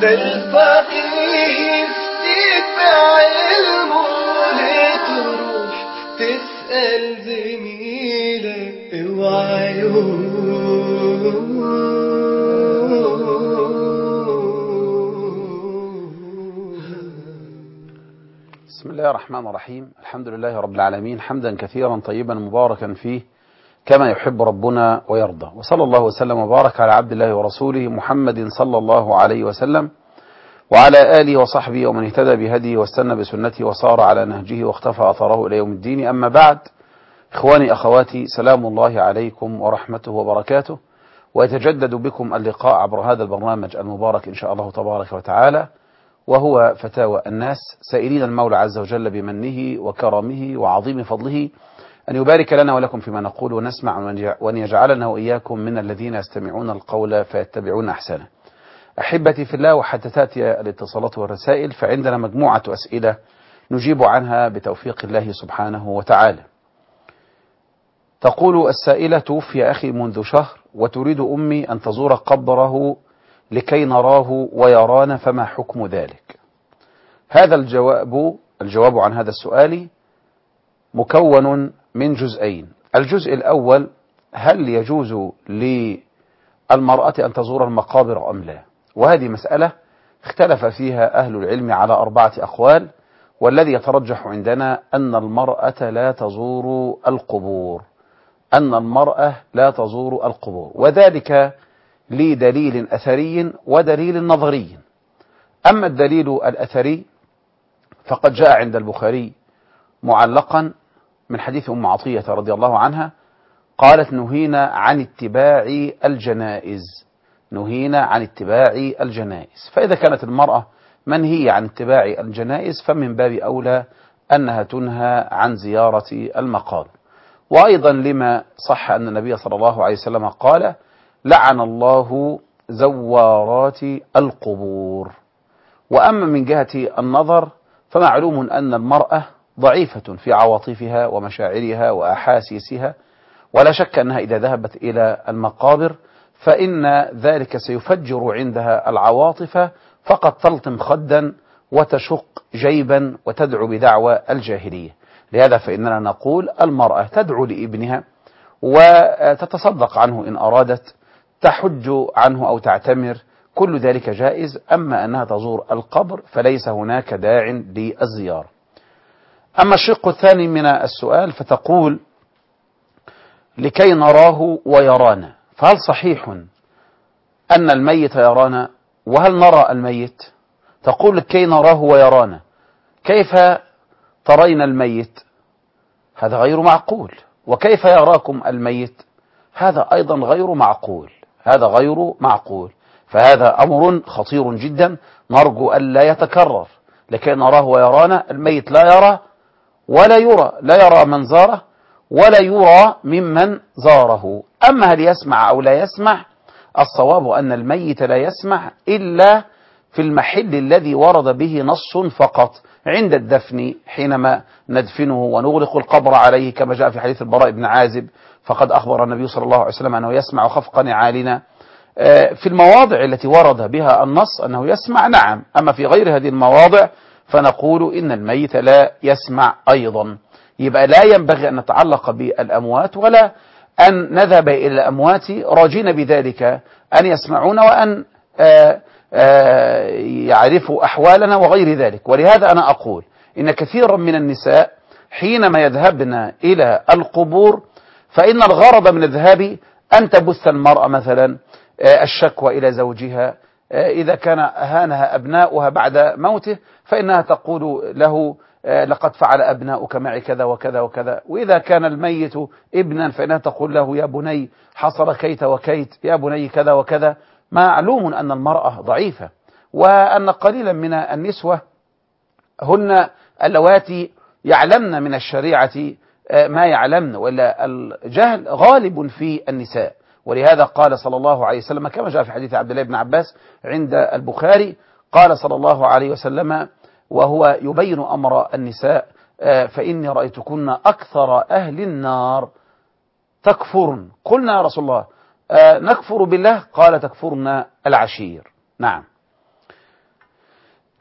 ده الفقيه يتبع علمه لتروح تسأل زميلك اوعى بسم الله الرحمن الرحيم. الحمد لله رب العالمين، حمدا كثيرا طيبا مباركا فيه كما يحب ربنا ويرضى، وصلى الله وسلم وبارك على عبد الله ورسوله محمد صلى الله عليه وسلم وعلى آله وصحبه ومن اهتدى بهديه واستنى بسنته وصار على نهجه واختفى أثره إلى يوم الدين. أما بعد، إخواني أخواتي، سلام الله عليكم ورحمته وبركاته، ويتجدد بكم اللقاء عبر هذا البرنامج المبارك إن شاء الله تبارك وتعالى، وهو فتاوى الناس، سائلين المولى عز وجل بمنه وكرمه وعظيم فضله أن يبارك لنا ولكم فيما نقول ونسمع، وأن يجعلنا وإياكم من الذين يستمعون القول فيتبعون أحسنه. أحبتي في الله، وحتى تأتي الاتصالات والرسائل فعندنا مجموعة أسئلة نجيب عنها بتوفيق الله سبحانه وتعالى. تقول السائلة: توفي أخي منذ شهر وتريد أمي أن تزور قبره لكي نراه ويرانا، فما حكم ذلك؟ هذا الجواب عن هذا السؤال مكون من جزئين. الجزء الأول: هل يجوز للمرأة أن تزور المقابر أم لا؟ وهذه مسألة اختلف فيها أهل العلم على 4 أقوال، والذي يترجح عندنا أن المرأة لا تزور القبور، وذلك لدليل أثري ودليل نظري. أما الدليل الأثري فقد جاء عند البخاري معلقا من حديث أم عطية رضي الله عنها قالت: نهينا عن اتباع الجنائز. فإذا كانت المرأة منهية عن اتباع الجنائز فمن باب أولى أنها تنهى عن زيارة المقابر. وأيضا لما صح أن النبي صلى الله عليه وسلم قال: لعن الله زوارات القبور. وأما من جهة النظر فمعلوم أن المرأة ضعيفة في عواطفها ومشاعرها وأحاسيسها، ولا شك أنها إذا ذهبت إلى المقابر فإن ذلك سيفجر عندها العواطف، فقد تلطم خدا وتشق جيبا وتدعو بدعوى الجاهلية. لهذا فإننا نقول المرأة تدعو لابنها وتتصدق عنه إن أرادت، تحج عنه أو تعتمر، كل ذلك جائز. أما أنها تزور القبر فليس هناك داع للزيارة. أما الشق الثاني من السؤال فتقول: لكي نراه ويرانا، فهل صحيح أن الميت يرانا؟ وهل نرى الميت؟ تقول: لكي نراه ويرانا، كيف ترين الميت؟ هذا غير معقول. وكيف يراكم الميت؟ هذا أيضا غير معقول. فهذا أمر خطير جدا، نرجو أن لا يتكرر. لكي نراه ويرانا، الميت لا يرى ولا يرى، لا يرى من زاره ولا يرى ممن زاره. أما هل يسمع أو لا يسمع؟ الصواب أن الميت لا يسمع إلا في المحل الذي ورد به نص فقط، عند الدفن، حينما ندفنه ونغلق القبر عليه، كما جاء في حديث البراء بن عازب، فقد أخبر النبي صلى الله عليه وسلم أنه يسمع خفق نعالنا. في المواضع التي ورد بها النص أنه يسمع، نعم. أما في غير هذه المواضع فنقول إن الميت لا يسمع أيضا. يبقى لا ينبغي أن نتعلق بالأموات، ولا أن نذهب إلى الأموات راجين بذلك أن يسمعون وأن يعرفوا أحوالنا وغير ذلك. ولهذا أنا أقول إن كثيرا من النساء حينما يذهبن إلى القبور فإن الغرض من الذهاب أن تبث المرأة مثلا الشكوى إلى زوجها، إذا كان أهانها أبناؤها بعد موته فإنها تقول له: لقد فعل أبناؤك معي كذا وكذا وكذا. وإذا كان الميت ابنا فإنها تقول له: يا بني حصل كيت وكيت، يا بني كذا وكذا. معلوم أن المرأة ضعيفة، وأن قليلا من النسوة هن اللواتي يعلمن من الشريعة ما يعلمن، وإلا الجهل غالب في النساء. ولهذا قال صلى الله عليه وسلم كما جاء في حديث عبد الله بن عباس عند البخاري، قال صلى الله عليه وسلم وهو يبين أمر النساء: فإني رأيتكن أكثر أهل النار تكفرن. قلنا يا رسول الله نكفر بالله؟ قال: تكفرن العشير. نعم.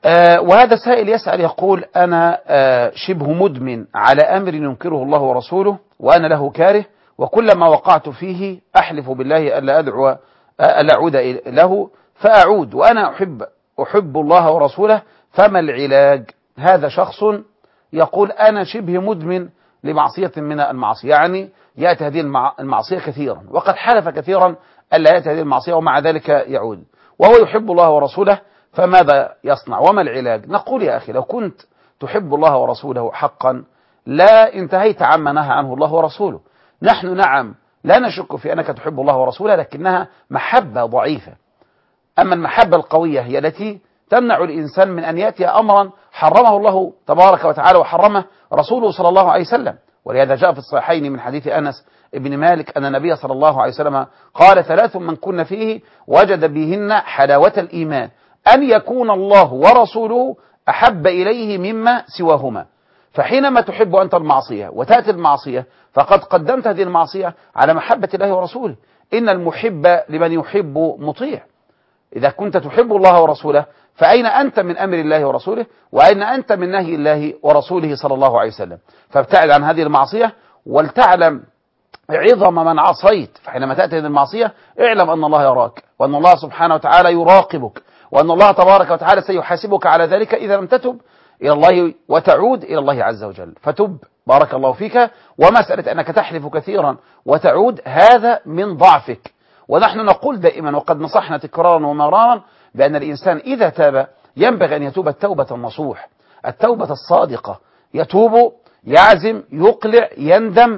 وهذا سائل يسأل يقول: أنا شبه مدمن على أمر ينكره الله ورسوله وأنا له كاره، وكلما وقعت فيه أحلف بالله ألا أعود له فأعود، وأنا أحب الله ورسوله، فما العلاج؟ هذا شخص يقول: أنا شبه مدمن لمعصية من المعصية، يعني يأتي هذه المعصية كثيرا، وقد حلف كثيرا ألا يأتي هذه المعصية ومع ذلك يعود، وهو يحب الله ورسوله، فماذا يصنع وما العلاج؟ نقول: يا أخي، لو كنت تحب الله ورسوله حقا لا انتهيت عما نهى عنه الله ورسوله. نحن نعم لا نشك في أنك تحب الله ورسوله، لكنها محبة ضعيفة. أما المحبة القوية هي التي تمنع الإنسان من أن يأتي أمرا حرمه الله تبارك وتعالى وحرمه رسوله صلى الله عليه وسلم. ولهذا جاء في الصحيحين من حديث أنس بن مالك أن النبي صلى الله عليه وسلم قال: 3 من كن فيه وجد بهن حلاوة الإيمان، أن يكون الله ورسوله أحب إليه مما سواهما. فحينما تحب أنت المعصية وتأتي المعصية فقد قدمت هذه المعصية على محبة الله ورسوله. إن المحب لمن يحب مطيع. إذا كنت تحب الله ورسوله فأين أنت من أمر الله ورسوله، وأين أنت من نهي الله ورسوله صلى الله عليه وسلم؟ فابتعد عن هذه المعصية ولتعلم عظم من عصيت. فحينما تأتي هذه المعصية اعلم أن الله يراك، وأن الله سبحانه وتعالى يراقبك، وأن الله تبارك وتعالى سيحاسبك على ذلك إذا لم تتب إلى الله وتعود إلى الله عز وجل. فتب بارك الله فيك. ومسألة أنك تحلف كثيرا وتعود هذا من ضعفك. ونحن نقول دائما وقد نصحنا تكرارا ومرارا بأن الإنسان إذا تاب ينبغي أن يتوب التوبة النصوح، التوبة الصادقة، يتوب، يعزم، يقلع، يندم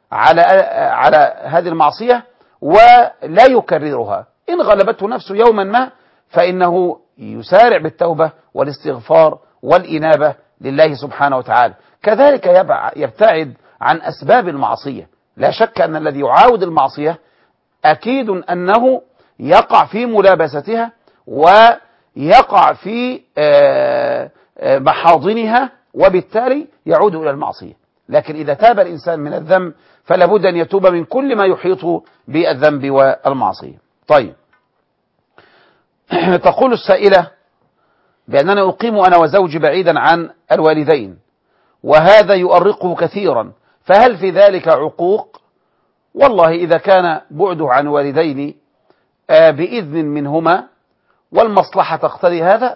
على هذه المعصية ولا يكررها. إن غلبته نفسه يوما ما فإنه يسارع بالتوبة والاستغفار والإنابة لله سبحانه وتعالى. كذلك يبتعد عن أسباب المعصية. لا شك أن الذي يعاود المعصية أكيد أنه يقع في ملابستها ويقع في محاضنها، وبالتالي يعود إلى المعصية. لكن إذا تاب الإنسان من الذنب فلا بد أن يتوب من كل ما يحيط بالذنب والمعصية. طيب، تقول السائلة بأنني أقيم أنا وزوجي بعيدا عن الوالدين وهذا يؤرقه كثيرا، فهل في ذلك عقوق؟ والله إذا كان بعده عن والدين بإذن منهما والمصلحة تقتضي هذا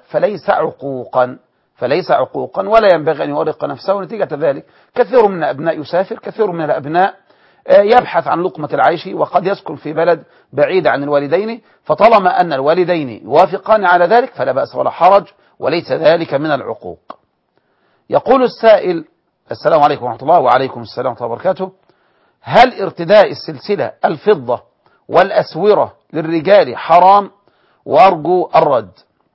فليس عقوقا ولا ينبغي أن يؤرق نفسه نتيجة ذلك. كثير من الأبناء يسافر، كثير من الأبناء يبحث عن لقمة العيش وقد يسكن في بلد بعيد عن الوالدين، فطالما أن الوالدين يوافقان على ذلك فلا بأس ولا حرج وليس ذلك من العقوق. يقول السائل: السلام عليكم ورحمة الله. وعليكم السلام ورحمة الله وبركاته. هل ارتداء السلسلة الفضة والأسورة للرجال حرام؟ وأرجو الرد.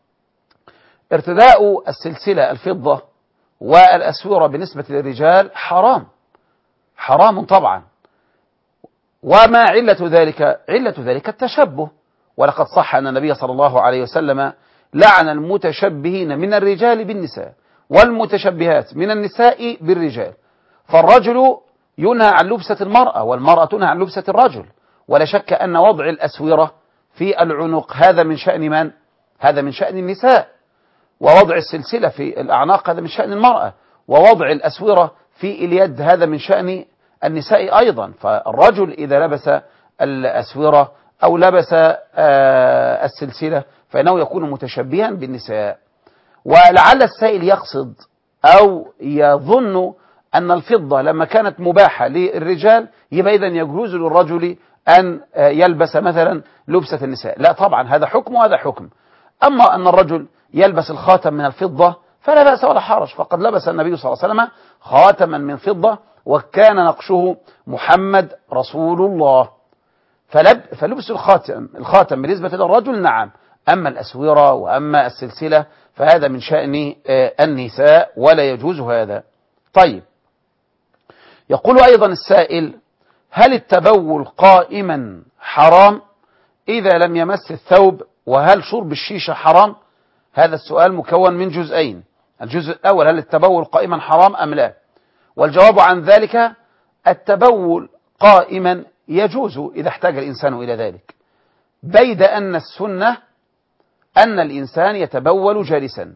ارتداء السلسلة الفضة والأسورة بالنسبة للرجال حرام طبعا. وما علة ذلك؟ علة ذلك التشبه، ولقد صح أن النبي صلى الله عليه وسلم لعن المتشبهين من الرجال بالنساء والمتشبهات من النساء بالرجال. فالرجل ينهى عن لبسة المرأة والمرأة تنهى عن لبسة الرجل. ولا شك أن وضع الأسورة في العنق هذا من شأن من؟ هذا من شأن النساء. ووضع السلسلة في الأعناق هذا من شأن المرأة. ووضع الأسورة في اليد هذا من شأن النساء أيضا. فالرجل إذا لبس الأسورة أو لبس السلسلة فإنه يكون متشبها بالنساء. ولعل السائل يقصد أو يظن أن الفضة لما كانت مباحة للرجال يبقى إذن يجوز للرجل أن يلبس مثلا لبسة النساء. لا طبعا، هذا حكم وهذا حكم. أما أن الرجل يلبس الخاتم من الفضة فلا بأس ولا حرج، فقد لبس النبي صلى الله عليه وسلم خاتما من فضة وكان نقشه محمد رسول الله. فلبس الخاتم بالنسبة للرجل نعم. أما الأسورة وأما السلسلة فهذا من شأن النساء ولا يجوز هذا. طيب، يقول أيضا السائل: هل التبول قائما حرام إذا لم يمس الثوب؟ وهل شرب الشيشة حرام؟ هذا السؤال مكون من جزئين. الجزء الأول: هل التبول قائما حرام أم لا؟ والجواب عن ذلك: التبول قائما يجوز إذا احتاج الإنسان إلى ذلك، بيد أن السنة أن الإنسان يتبول جالسا،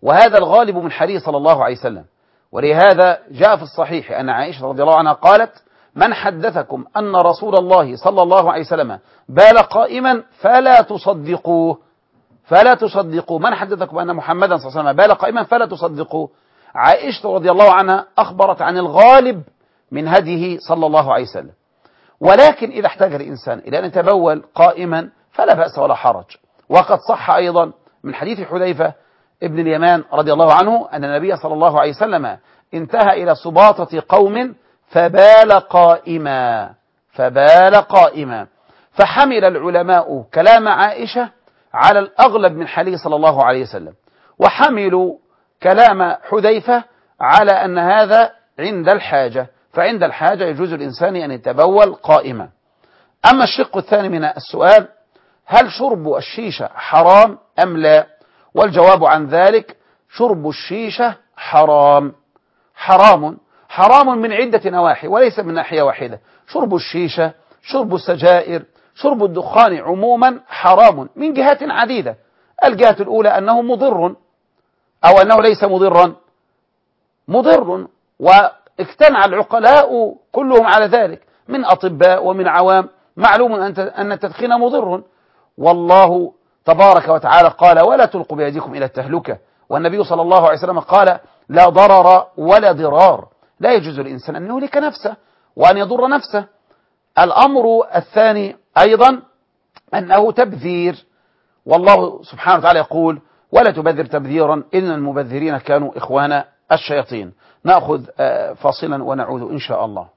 وهذا الغالب من حديث صلى الله عليه وسلم. ولهذا جاء في الصحيح أن عائشة رضي الله عنها قالت: من حدثكم أن رسول الله صلى الله عليه وسلم بال قائما فلا تصدقوه. فلا تصدقوا من حدثكم أن محمدا صلى الله عليه وسلم بال قائما فلا تصدقوه. عائشة رضي الله عنها أخبرت عن الغالب من هديه صلى الله عليه وسلم. ولكن إذا احتاج الإنسان إلى أن يتبول قائما فلا بأس ولا حرج. وقد صح أيضا من حديث حذيفة ابن اليمان رضي الله عنه أن النبي صلى الله عليه وسلم انتهى إلى سباطة قوم فبال قائما. فبال قائما. فحمل العلماء كلام عائشة على الأغلب من حديث صلى الله عليه وسلم، وحملوا كلام حذيفة على أن هذا عند الحاجة، فعند الحاجة يجوز الإنسان أن يتبول قائما. أما الشق الثاني من السؤال: هل شرب الشيشة حرام أم لا؟ والجواب عن ذلك: شرب الشيشة حرام. حرام من عدة نواحي وليس من ناحية واحدة. شرب الشيشة، شرب السجائر، شرب الدخان عموما حرام من جهات عديدة. الجهة الأولى أنه مضر، أو أنه ليس مضرا، مضر، واجتمع العقلاء كلهم على ذلك من أطباء ومن عوام. معلوم أن التدخين مضر، والله تبارك وتعالى قال: ولا تلقوا بأيديكم إلى التهلكة. والنبي صلى الله عليه وسلم قال: لا ضرر ولا ضرار. لا يجوز الإنسان أن يهلك نفسه وأن يضر نفسه. الأمر الثاني أيضا أنه تبذير، والله سبحانه وتعالى يقول: ولا تبذر تبذيرا إن المبذرين كانوا إخوان الشياطين. نأخذ فاصلا ونعود إن شاء الله.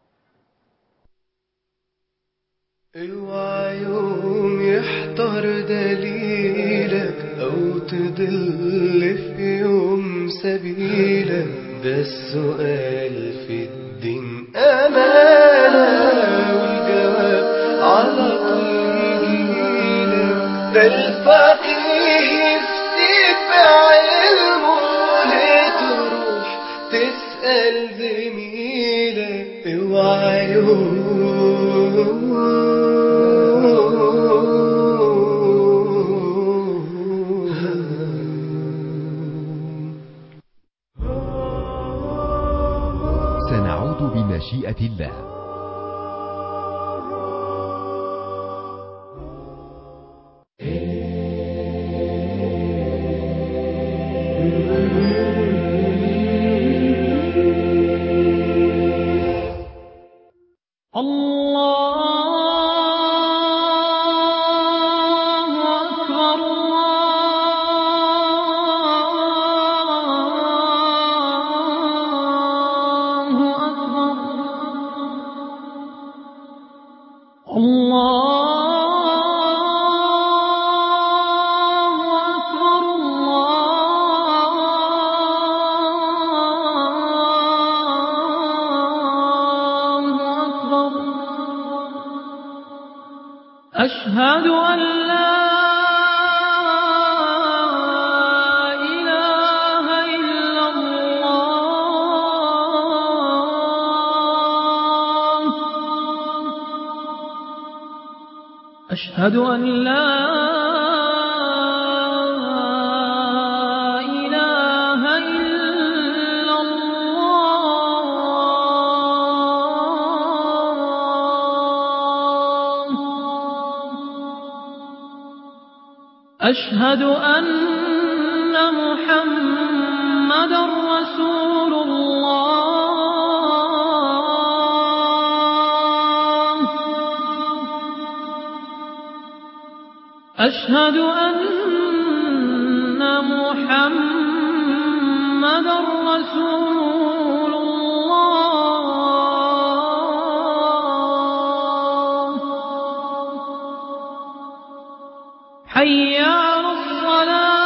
اوعى يوم يحتار دليلك أو تضل في يوم سبيلك، ده السؤال في الدين أمانة والجواب على طول يجيلك. ده الفقيه يفتيك بعلمه لتروح تسأل زميلك. اوعى يوم سنعود بمشيئة الله. أشهد أن لا إله إلا الله. أشهد أن لا إله إلا الله. أشهد أن محمدًا رسول الله. أشهد أن محمدًا رسول الله. حي على الصلاة.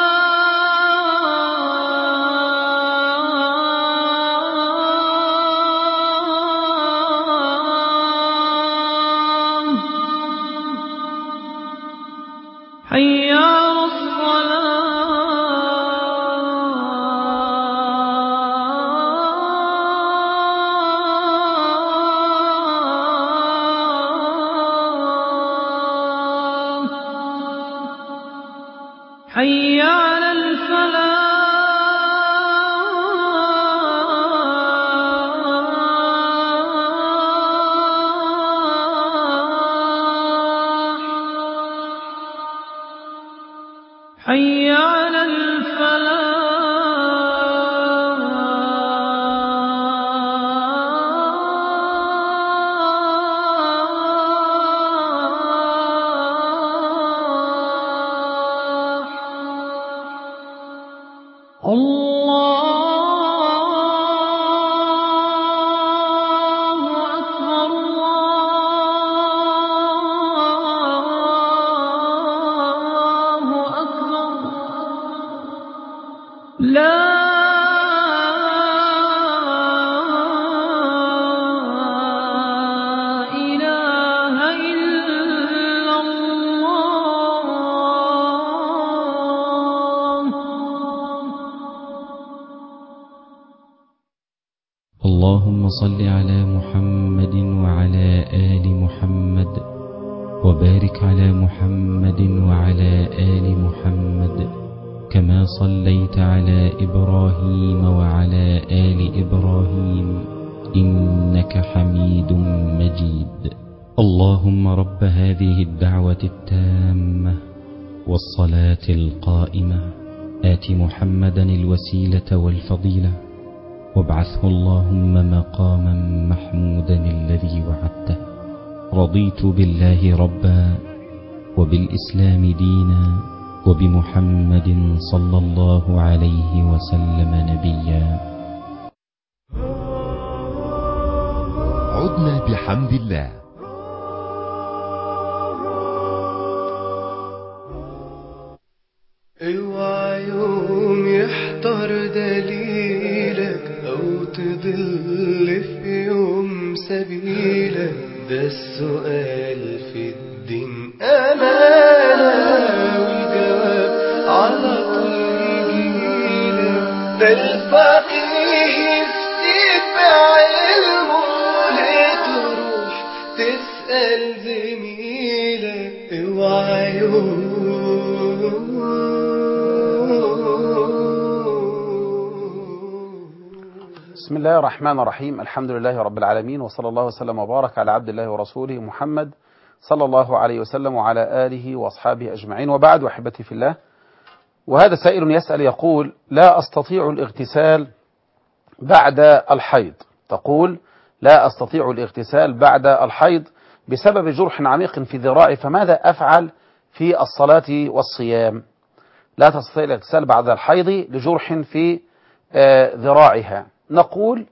حي على الصلاة. على الفلاح. الله أكبر الله أكبر لا إله إلا الله. اللهم صل على محمد وعلى آل محمد وبارك على محمد وعلى آل محمد كما صليت على إبراهيم وعلى آل إبراهيم إنك حميد مجيد. اللهم رب هذه الدعوة التامة والصلاة القائمة آت محمدا الوسيلة والفضيلة وابعثه اللهم مقاما محمودا الذي وعدته. رضيت بالله ربا وبالإسلام دينا وبمحمد صلى الله عليه وسلم نبيا. عدنا بحمد الله. اوعى يوم يحضر دليلك او تضل في يوم سبيلك، ده السؤال في الدين امانة والجواب على طول يجيلك، ده الفقيه يفتيك بعلمه ليه تروح تسأل زميلك. اوعى يوم بسم الله الرحمن الرحيم. الحمد لله رب العالمين، وصلى الله وسلم وبارك على عبد الله ورسوله محمد صلى الله عليه وسلم وعلى آله وأصحابه أجمعين، وبعد. وأحبتي في الله، وهذا سائل يسأل يقول: لا أستطيع الاغتسال بعد الحيض. تقول: لا أستطيع الاغتسال بعد الحيض بسبب جرح عميق في ذراعي، فماذا أفعل في الصلاة والصيام؟ لا تستطيع الاغتسال بعد الحيض لجرح في ذراعها. نقول: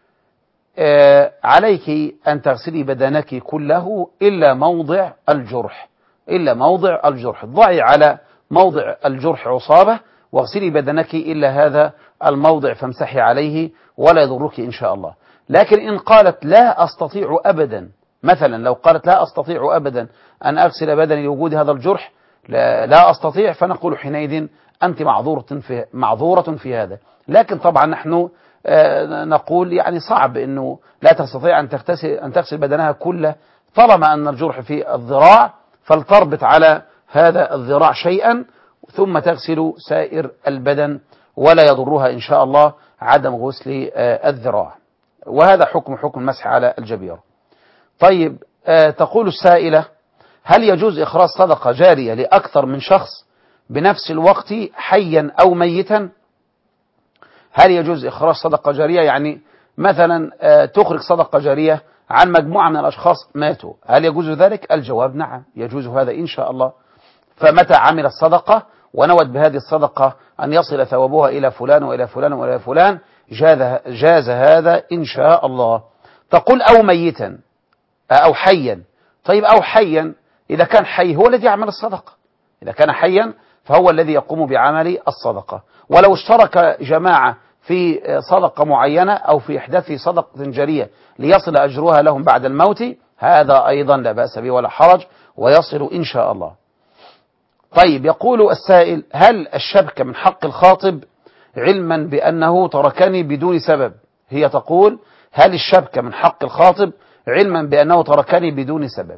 عليك أن تغسلي بدنك كله إلا موضع الجرح، إلا موضع الجرح. ضعي على موضع الجرح عصابة واغسلي بدنك إلا هذا الموضع، فامسحي عليه ولا يضرك إن شاء الله. لكن إن قالت لا أستطيع أبدا، مثلا لو قالت لا أستطيع أبدا أن أغسل بدني لوجود هذا الجرح، لا أستطيع، فنقول حينئذ أنت معذورة في هذا. لكن طبعا نحن نقول يعني صعب أنه لا تستطيع أن تغسل بدنها كله، طالما أن الجرح في الذراع فلتربط على هذا الذراع شيئا ثم تغسل سائر البدن، ولا يضرها إن شاء الله عدم غسل الذراع. وهذا حكم المسح على الجبيرة. طيب، تقول السائلة: هل يجوز إخراج صدقة جارية لأكثر من شخص بنفس الوقت حيا أو ميتا؟ هل يجوز إخراج صدقة جارية، يعني مثلا تخرج صدقة جارية عن مجموعة من الأشخاص ماتوا، هل يجوز ذلك؟ الجواب نعم، يجوز هذا إن شاء الله. فمتى عمل الصدقة ونوت بهذه الصدقة أن يصل ثوابها إلى فلان وإلى فلان وإلى فلان، جاز هذا إن شاء الله. تقول: أو ميتا أو حيا. طيب، أو حيا، إذا كان حي هو الذي يعمل الصدقة، إذا كان حيا فهو الذي يقوم بعمل الصدقة. ولو اشترك جماعة في صدقة معينة أو في إحداث صدقة جارية ليصل أجرها لهم بعد الموت، هذا أيضا لا بأس به ولا حرج، ويصل إن شاء الله. طيب، يقول السائل: هل الشبكة من حق الخاطب علما بأنه تركني بدون سبب؟ هي تقول: هل الشبكة من حق الخاطب علما بأنه تركني بدون سبب؟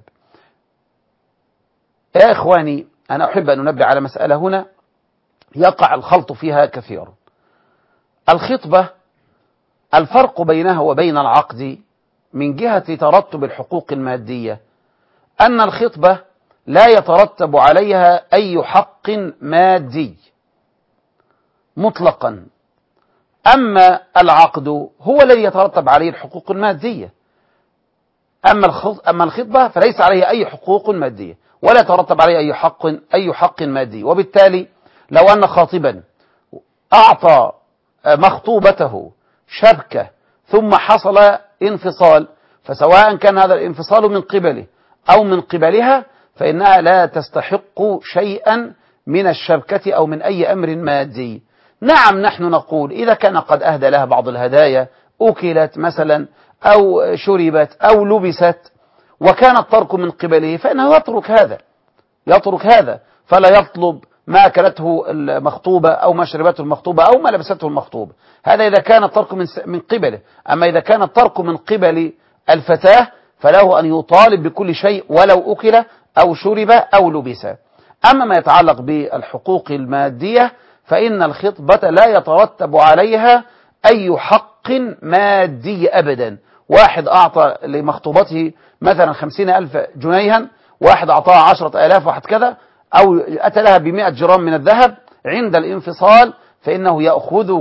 يا إخواني، أنا أحب أن أنبه على مسألة هنا يقع الخلط فيها كثيرا. الخطبة الفرق بينها وبين العقد من جهة ترتب الحقوق المادية أن الخطبة لا يترتب عليها أي حق مادي، مطلقا. أما العقد هو الذي يترتب عليه الحقوق المادية. أما الخطبة فليس عليه أي حقوق مادية ولا يترتب عليه أي حق مادي. وبالتالي لو أن خاطبا أعطى مخطوبته شبكة ثم حصل انفصال، فسواء كان هذا الانفصال من قبله أو من قبلها فإنها لا تستحق شيئا من الشبكة أو من أي أمر مادي. نعم، نحن نقول إذا كان قد أهدى لها بعض الهدايا، أكلت مثلا أو شربت أو لبست وكان الترك من قبله، فإنه يترك هذا فلا يطلب ما أكلته المخطوبة أو ما شربته المخطوبة أو ما لبسته المخطوبة. هذا إذا كان الترك من قبله. أما إذا كان الترك من قبل الفتاة فله أن يطالب بكل شيء ولو أكل أو شرب أو لبس. أما ما يتعلق بالحقوق المادية فإن الخطبة لا يترتب عليها أي حق مادي أبدا. واحد أعطى لمخطوبته مثلا 50,000 جنيها، واحد أعطاها 10,000 واحد كذا، أو أتى لها ب100 جرام من الذهب، عند الانفصال فإنه يأخذ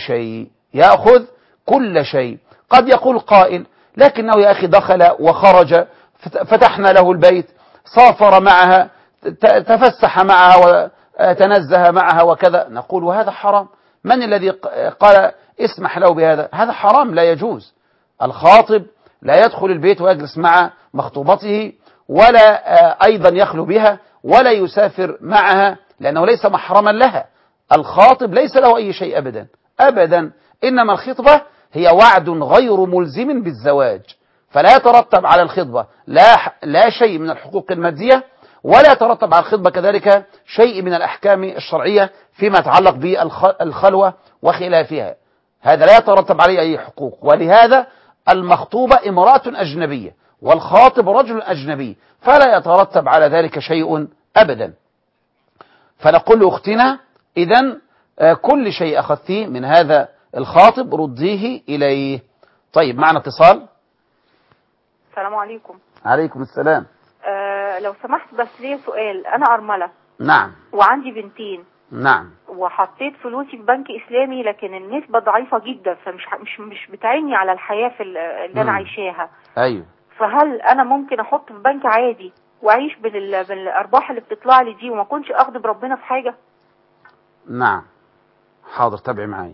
كل شيء. قد يقول قائل لكنه يا أخي دخل وخرج، فتحنا له البيت، سافر معها، تفسح معها وتنزه معها وكذا. نقول وهذا حرام. من الذي قال اسمح له بهذا؟ هذا حرام لا يجوز. الخاطب لا يدخل البيت ويجلس مع مخطوبته ولا أيضا يخلو بها ولا يسافر معها، لأنه ليس محرما لها. الخاطب ليس له أي شيء أبدا. إنما الخطبة هي وعد غير ملزم بالزواج، فلا يترتب على الخطبة لا شيء من الحقوق المادية، ولا يترتب على الخطبة كذلك شيء من الأحكام الشرعية فيما يتعلق بالخلوة وخلافها. هذا لا يترتب عليه أي حقوق. ولهذا المخطوبة امرأة أجنبية والخاطب رجل أجنبي، فلا يترتب على ذلك شيء أبدا. فنقول لأختنا إذن كل شيء أخذتيه من هذا الخاطب رديه إليه. طيب، معنا اتصال. السلام عليكم. عليكم السلام. لو سمحت بس ليه سؤال. أنا أرملة. نعم. وعندي بنتين. نعم. وحطيت فلوسي في بنك إسلامي، لكن النسبة ضعيفة جدا، فمش مش بتعيني على الحياة اللي أنا عايشاها. أيوه. فهل أنا ممكن أحط في بنك عادي وأعيش بالأرباح اللي بتطلع لي دي وما أكونش أغضب ربنا في حاجة؟ نعم. حاضر، تابعي معايا.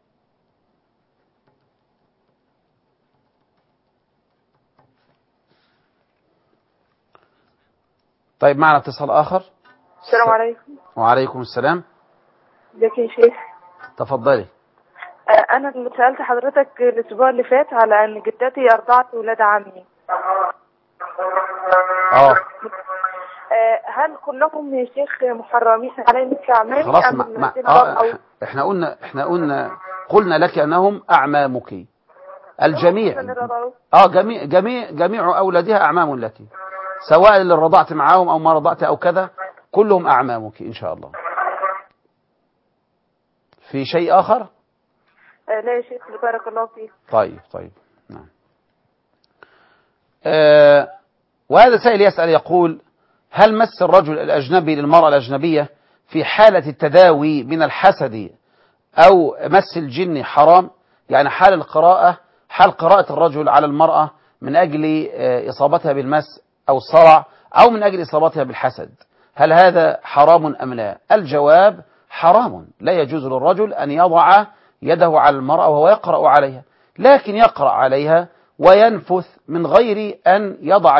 طيب، معنا اتصال آخر. السلام عليكم. وعليكم السلام. ازيك يا شيخ؟ تفضلي. أنا اللي سألت حضرتك الأسبوع اللي فات على أن جدتي أرضعت ولاد عمي. هل كلهم يا شيخ محرمين علي مثل أعمامي؟ خلاص. قلنا لك أنهم أعمامك الجميع. جميع أولادها أعمام لك، سواء اللي رضعت معاهم أو ما رضعت أو كذا، كلهم أعمامك إن شاء الله. في شيء آخر؟ لا يا شيخ، بارك الله فيك. طيب. نعم. وهذا سائل يسأل يقول: هل مس الرجل الأجنبي للمرأة الأجنبية في حالة التداوي من الحسد أو مس الجن حرام؟ يعني حال قراءة الرجل على المرأة من أجل إصابتها بالمس أو الصرع أو من أجل إصابتها بالحسد، هل هذا حرام أم لا؟ الجواب: حرام. لا يجوز للرجل أن يضع يده على المرأة وهو يقرأ عليها، لكن يقرأ عليها وينفث من غير أن يضع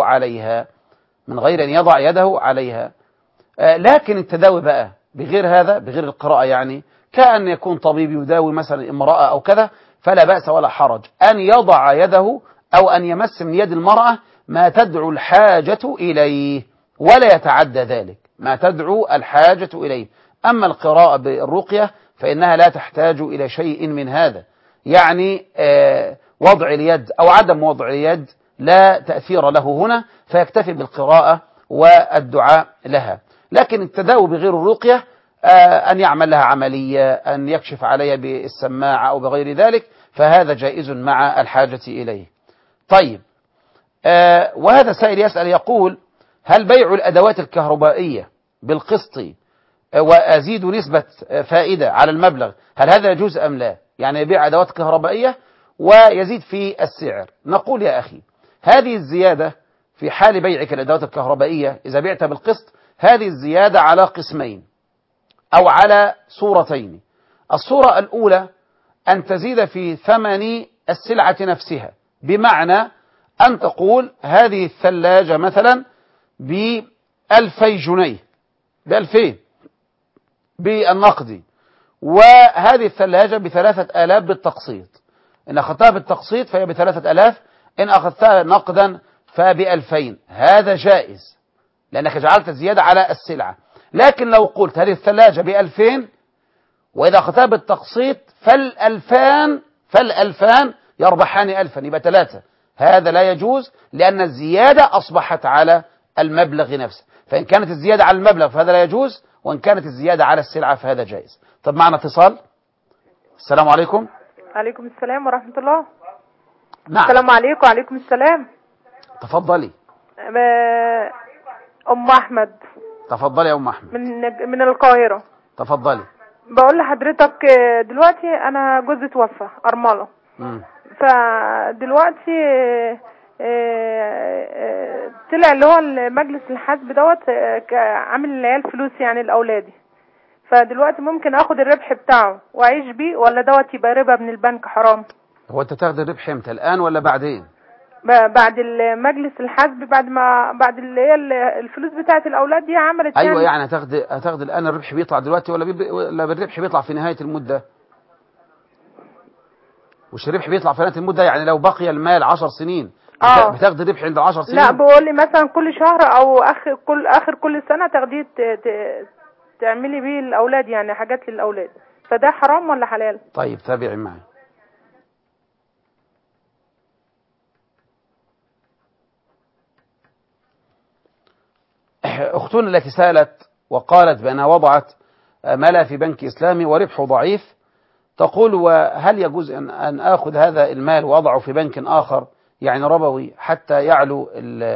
يده عليها. لكن التداوي بقى بغير هذا، بغير القراءة، يعني كأن يكون طبيب يداوي مثلا امرأة أو كذا، فلا بأس ولا حرج أن يضع يده أو أن يمس من يد المرأة ما تدعو الحاجة إليه، ولا يتعدى ذلك ما تدعو الحاجة إليه. أما القراءة بالرقية فإنها لا تحتاج إلى شيء من هذا، يعني وضع اليد أو عدم وضع اليد لا تأثير له هنا، فيكتفي بالقراءة والدعاء لها. لكن التداوي بغير الرقية، أن يعمل لها عملية، أن يكشف عليها بالسماعة أو بغير ذلك، فهذا جائز مع الحاجة إليه. طيب، وهذا سائل يسأل يقول: هل بيع الأدوات الكهربائية بالقسط وأزيد نسبة فائدة على المبلغ، هل هذا يجوز أم لا؟ يعني يبيع أدوات كهربائية ويزيد في السعر. نقول يا أخي هذه الزيادة في حال بيعك الأدوات الكهربائية إذا بعت بالقسط، هذه الزيادة على قسمين أو على صورتين. الصورة الأولى أن تزيد في ثمن السلعة نفسها، بمعنى أن تقول هذه الثلاجة مثلا ب2000 جنيه، ب2000 بالنقد، وهذه الثلاجة ب3000 بالتقسيط. إن أخذتها بالتقسيط فهي ب3000، إن أخذتها نقدا فب2000. هذا جائز لأنك جعلت زيادة على السلعة. لكن لو قلت هذه الثلاجة ب2000 وإذا أخذتها بالتقسيط فالألفان يربحان 1000، يبقى 3. هذا لا يجوز لأن الزيادة أصبحت على المبلغ نفسه. فإن كانت الزيادة على المبلغ فهذا لا يجوز، وإن كانت الزيادة على السلعة فهذا جائز. طب معنا اتصال. السلام عليكم. عليكم السلام ورحمة الله. نعم. السلام عليكم. وعليكم السلام. تفضلي. أم أحمد. تفضلي يا أم أحمد. من القاهرة. تفضلي. بقول لحضرتك دلوقتي أنا جوزي توفى أرملة. فدلوقتي طلع اللي هو المجلس الحسب دوت عامل العيال فلوس يعني لأولادي. فدلوقتي ممكن اخد الربح بتاعه واعيش بيه، ولا دوت يبقى ربا من البنك حرام؟ هو انت تاخد الربح امتى، الان ولا بعدين؟ بعد المجلس الحسب، بعد اللي هي الفلوس بتاعت الاولاد دي عملت. ايوه يعني هتاخد الان الربح بيطلع دلوقتي ولا الربح بيطلع في نهايه المده؟ وش الربح بيطلع في نهايه المده؟ يعني لو بقي المال 10 سنين بتاخد الربح عند 10 سنين؟ لا، بقول لي مثلا كل شهر او اخر كل سنه تاخديه تعملي بيه الاولاد، يعني حاجات للاولاد. فده حرام ولا حلال؟ طيب تابعي معي. اختنا التي سالت وقالت بانها وضعت مالها في بنك اسلامي وربحه ضعيف، تقول وهل يجوز ان اخذ هذا المال واضعه في بنك اخر يعني ربوي حتى يعلو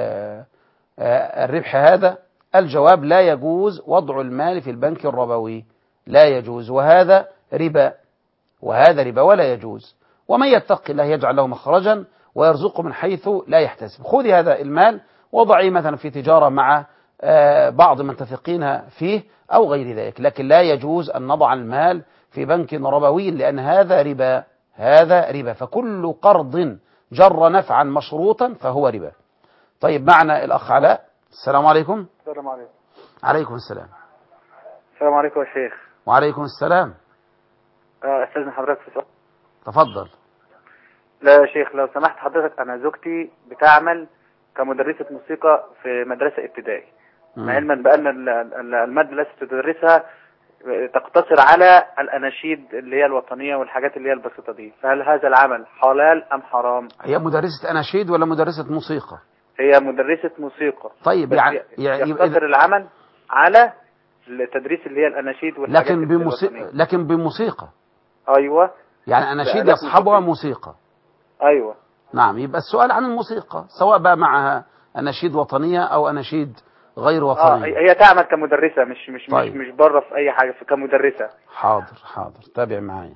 الربح هذا؟ الجواب لا يجوز وضع المال في البنك الربوي، لا يجوز، وهذا ربا، ولا يجوز. ومن يتق الله يجعل له مخرجا ويرزقه من حيث لا يحتسب. خذي هذا المال وضعيه مثلا في تجارة مع بعض من تثقين فيه أو غير ذلك، لكن لا يجوز أن نضع المال في بنك ربوي لأن هذا ربا، فكل قرض جر نفعا مشروطا فهو ربا. طيب معنا الأخ علاء. السلام عليكم. السلام عليكم. عليكم السلام. السلام عليكم يا شيخ. وعليكم السلام. استاذن حضرتك في سؤال. تفضل. لا يا شيخ، لو سمحت حضرتك، انا زوجتي بتعمل كمدرسة موسيقى في مدرسة ابتدائي، علما بان المادة التي تدرسها تقتصر على الاناشيد اللي هي الوطنية والحاجات اللي هي البسيطة دي، فهل هذا العمل حلال ام حرام؟ هي مدرسة اناشيد ولا مدرسة موسيقى؟ هي مدرسة موسيقى. طيب يعني يقتصر العمل على التدريس اللي هي الاناشيد والحاجات لكن بموسيقى. ايوه يعني اناشيد يصحبها موسيقى. ايوه نعم. يبقى السؤال عن الموسيقى، سواء بقى معها اناشيد وطنية او اناشيد غير وطنية. هي تعمل كمدرسة، مش طيب. مش بره في اي حاجة، كمدرسة. حاضر تابع معايا.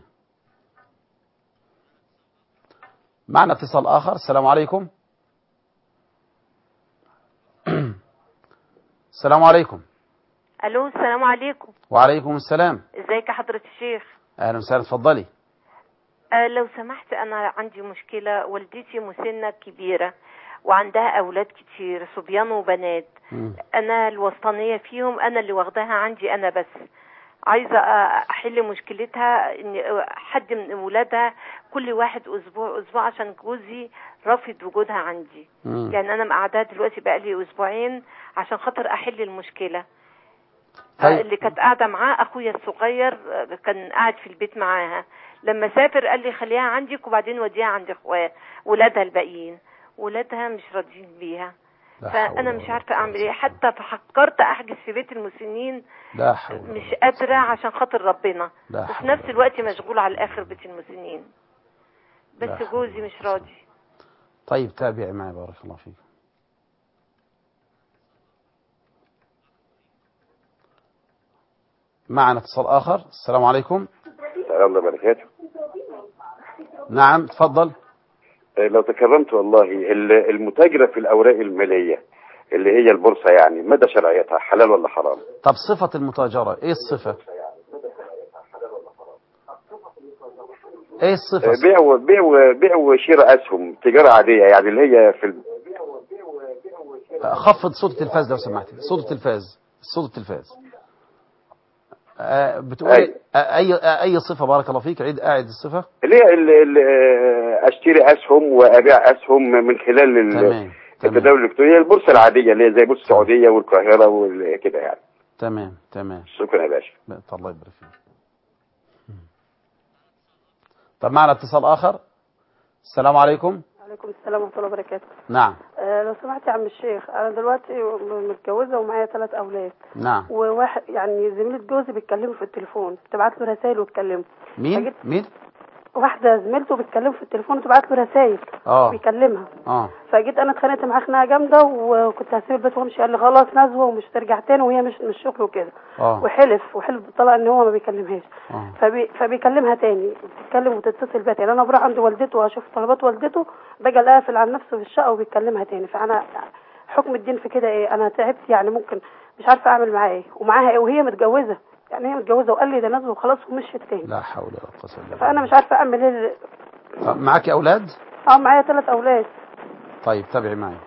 معنا اتصال اخر. السلام عليكم. السلام عليكم. الو، السلام عليكم. وعليكم السلام. ازيك يا حضرة الشيخ؟ اهلا وسهلا، اتفضلي. لو سمحت، انا عندي مشكلة. والدتي مسنة كبيرة وعندها اولاد كتير، صبيان وبنات. انا الوسطانية فيهم، انا اللي واخداها عندي انا بس. عايزة احل مشكلتها ان حد من اولادها كل واحد اسبوع عشان جوزي رافض وجودها عندي. يعني انا مقعداها دلوقتي بقالي اسبوعين عشان خاطر احل المشكلة. اللي كانت قاعدة معاه اخويا الصغير، كان قاعد في البيت معاها. لما سافر قال لي خليها عندك وبعدين وديها عند اخويا ولادها الباقيين. ولادها مش راضيين بيها، فانا مش عارفه اعمل ايه. حتى فكرت احجز في بيت المسنين، مش قادره عشان خاطر ربنا، وفي نفس الوقت مشغول على الاخر بيت المسنين، بس جوزي مش راضي. طيب تابعي معي، بارك الله فيك. معنا اتصال آخر. السلام عليكم. السلام الله وبركاته. نعم تفضل. لو تكرمت والله، المتاجرة في الأوراق المالية اللي هي البورصة يعني مدى شرعيتها حلال ولا حرام؟ طب صفة المتاجرة ايه الصفة؟ ايه الصفة؟ بيع وشراء أسهم، تجارة عادية يعني اللي هي في خفض صوت التلفاز لو سمحت. صوت التلفاز، صوت التلفاز. بتقول اي صفة؟ بارك الله فيك. عيد الصفة. اللي هي اشتري اسهم وابيع اسهم من خلال التداول الالكتروني، البورصة العادية اللي هي زي بورصة السعودية والقاهرة وكده يعني. تمام. شكرا يا باشا. الله يبارك فيك. طب معنا اتصال آخر. السلام عليكم. وعليكم السلام ورحمة الله وبركاته. نعم. لو سمحت يا عم الشيخ، أنا دلوقتي متجوزة ومعايا 3 أولاد. نعم. وواحد يعني زميلة جوزي بتكلمه في التليفون، تبعت له رسائل وتكلمه. مين؟ واحدة زميلته بتكلمه في التليفون وتبعت له رسائل بيكلمها. فجيت أنا اتخانقت معاه خناقة جامدة، وكنت هسيب البيت وامشي. قال لي خلاص نزوة ومش ترجع تاني، وهي مش الشغل وكده. وحلف بالطلاق ان هو ما بيكلمهاش. فبيكلمها تاني، بتتكلم وتتصل بيها تاني. انا بروح عند والدته واشوف طلبات والدته، باجي قافل عن نفسه في الشقه وبيكلمها تاني. فانا حكم الدين في كده ايه؟ انا تعبت يعني، ممكن مش عارفه اعمل معاه ايه ومعاها ايه، وهي متجوزه يعني، هي متجوزه وقال لي ده نزوه وخلاص ومشيت تاني. لا حول ولا قوه الا بالله. فانا مش عارفه اعمل ايه. معاكي اولاد؟ معايا 3 أولاد. طيب تابعي معي.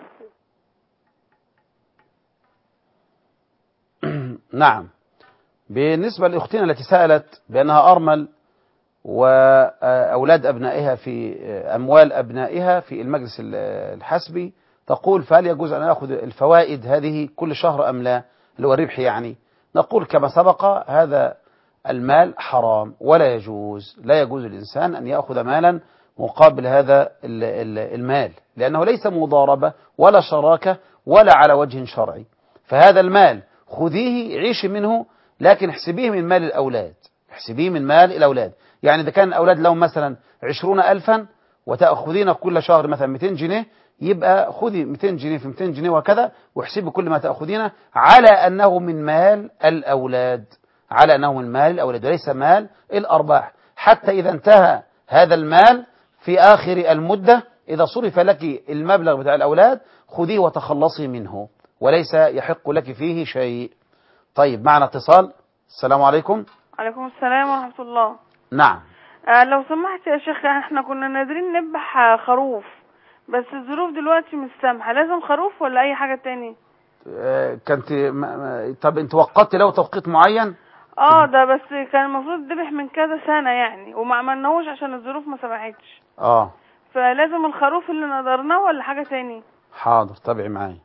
نعم. بالنسبة لأختنا التي سألت بأنها أرمل وأولاد أبنائها في أموال أبنائها في المجلس الحسبي، تقول فهل يجوز أن أخذ الفوائد هذه كل شهر أم لا، اللي هو الربح يعني؟ نقول كما سبق هذا المال حرام ولا يجوز. لا يجوز الإنسان أن يأخذ مالا مقابل هذا المال، لأنه ليس مضاربة ولا شراكة ولا على وجه شرعي. فهذا المال خذيه عيش منه، لكن احسبيه من مال الأولاد، احسبيه من مال الأولاد. يعني إذا كان الأولاد لهم مثلا 20,000 وتأخذين كل شهر مثلا 200 جنيه، يبقى خذي 200 جنيه في 200 جنيه وكذا، واحسبي كل ما تأخذينه على أنه من مال الأولاد، على أنه من مال الأولاد وليس مال الأرباح. حتى إذا انتهى هذا المال في آخر المدة، إذا صرف لك المبلغ بتاع الأولاد خذيه وتخلصي منه، وليس يحق لك فيه شيء. طيب معنا اتصال. السلام عليكم. عليكم السلام ورحمة الله. نعم. لو سمحت يا شيخ، احنا كنا نادرين نذبح خروف، بس الظروف دلوقتي مش سامحة. لازم خروف ولا أي حاجة تاني؟ كنت طب انت وقت له توقيت معين؟ ده بس كان المفروض ذبح من كذا سنة يعني، وما عملناهوش عشان الظروف ما سمحتش. فلازم الخروف اللي نقدرناه ولا حاجة تاني؟ حاضر تابعي معايا.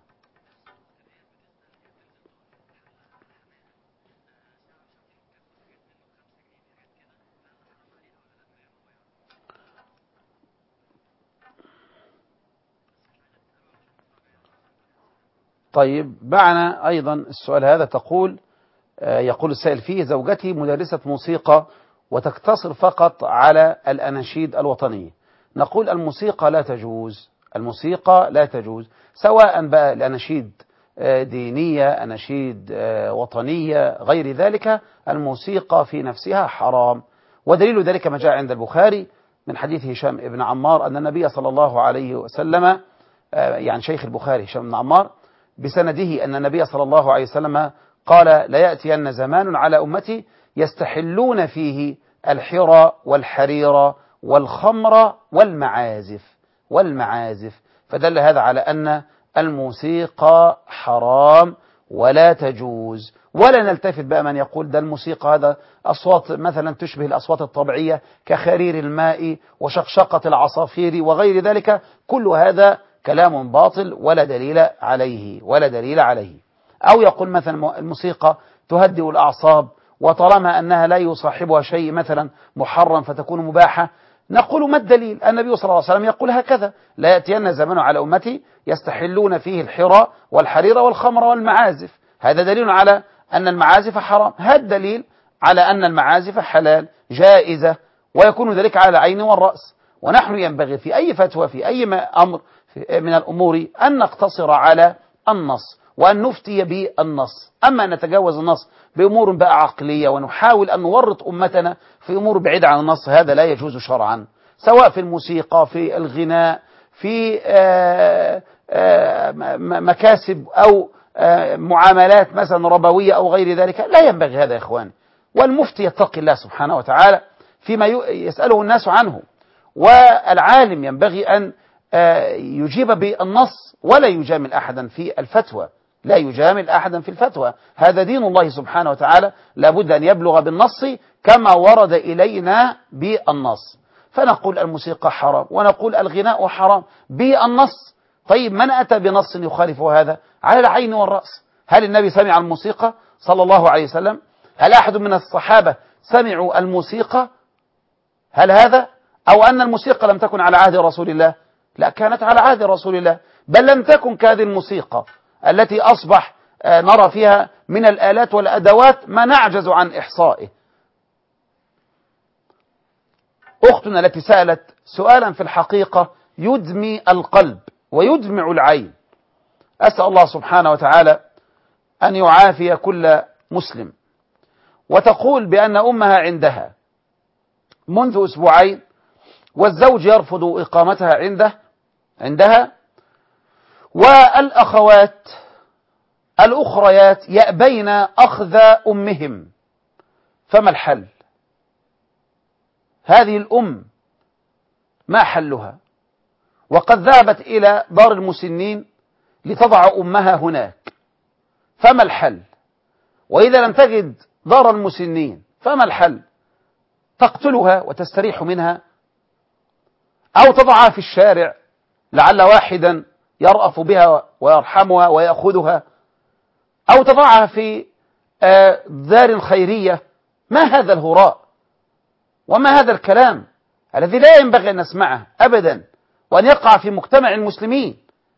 طيب معنا أيضا السؤال هذا، يقول السائل فيه: زوجتي مدرسة موسيقى وتقتصر فقط على الأناشيد الوطنية. نقول الموسيقى لا تجوز، الموسيقى لا تجوز، سواء بقى الأناشيد دينية، أناشيد وطنية، غير ذلك، الموسيقى في نفسها حرام. ودليل ذلك ما جاء عند البخاري من حديث هشام بن عمار أن النبي صلى الله عليه وسلم، يعني شيخ البخاري هشام بن عمار بسنده، أن النبي صلى الله عليه وسلم قال: لا يأتين زمان على أمتي يستحلون فيه الحرى والحرير والخمر والمعازف. فدل هذا على أن الموسيقى حرام ولا تجوز. ولا نلتفت بقى من يقول ده الموسيقى هذا أصوات مثلا تشبه الأصوات الطبيعية كخرير الماء وشقشقة العصافير وغير ذلك، كل هذا كلام باطل ولا دليل عليه. أو يقول مثلا الموسيقى تهدئ الأعصاب، وطالما أنها لا يصاحبها شيء مثلا محرم فتكون مباحة، نقول ما الدليل؟ النبي صلى الله عليه وسلم يقول هكذا: لا يأتين زمان على أمتي يستحلون فيه الحرى والحرير والخمر والمعازف. هذا دليل على أن المعازف حرام. هذا دليل على أن المعازف حلال جائزة، ويكون ذلك على العين والرأس. ونحن ينبغي في أي فتوى في أي أمر من الأمور أن نقتصر على النص، وأن نفتي بالنص. أما أن نتجاوز النص بأمور بقى عقلية ونحاول أن نورط أمتنا في أمور بعيدة عن النص، هذا لا يجوز شرعا، سواء في الموسيقى، في الغناء، في مكاسب أو معاملات مثلا ربوية أو غير ذلك. لا ينبغي هذا يا إخواني. والمفتي يتقي الله سبحانه وتعالى فيما يسأله الناس عنه، والعالم ينبغي أن يجيب بالنص ولا يجامل أحدا في الفتوى، لا يجامل أحدا في الفتوى. هذا دين الله سبحانه وتعالى، لابد أن يبلغ بالنص كما ورد إلينا بالنص. فنقول الموسيقى حرام ونقول الغناء حرام بالنص. طيب من أتى بنص يخالف هذا؟ على العين والرأس. هل النبي سمع الموسيقى صلى الله عليه وسلم؟ هل أحد من الصحابة سمعوا الموسيقى؟ هل هذا؟ أو أن الموسيقى لم تكن على عهد رسول الله؟ لا، كانت على عهد رسول الله، بل لم تكن كهذه الموسيقى التي أصبح نرى فيها من الآلات والأدوات ما نعجز عن إحصائه. أختنا التي سألت سؤالا في الحقيقة يدمي القلب ويدمع العين، أسأل الله سبحانه وتعالى أن يعافي كل مسلم. وتقول بأن أمها عندها منذ أسبوعين، والزوج يرفض إقامتها عندها، والأخوات الأخريات يأبين أخذ أمهم، فما الحل؟ هذه الأم ما حلها؟ وقد ذهبت إلى دار المسنين لتضع أمها هناك، فما الحل؟ وإذا لم تجد دار المسنين فما الحل؟ تقتلها وتستريح منها، أو تضعها في الشارع لعل واحدا يرأف بها ويرحمها ويأخذها، أو تضعها في دار خيرية. ما هذا الهراء وما هذا الكلام الذي لا ينبغي أن نسمعه أبدا، وأن يقع في مجتمع المسلمين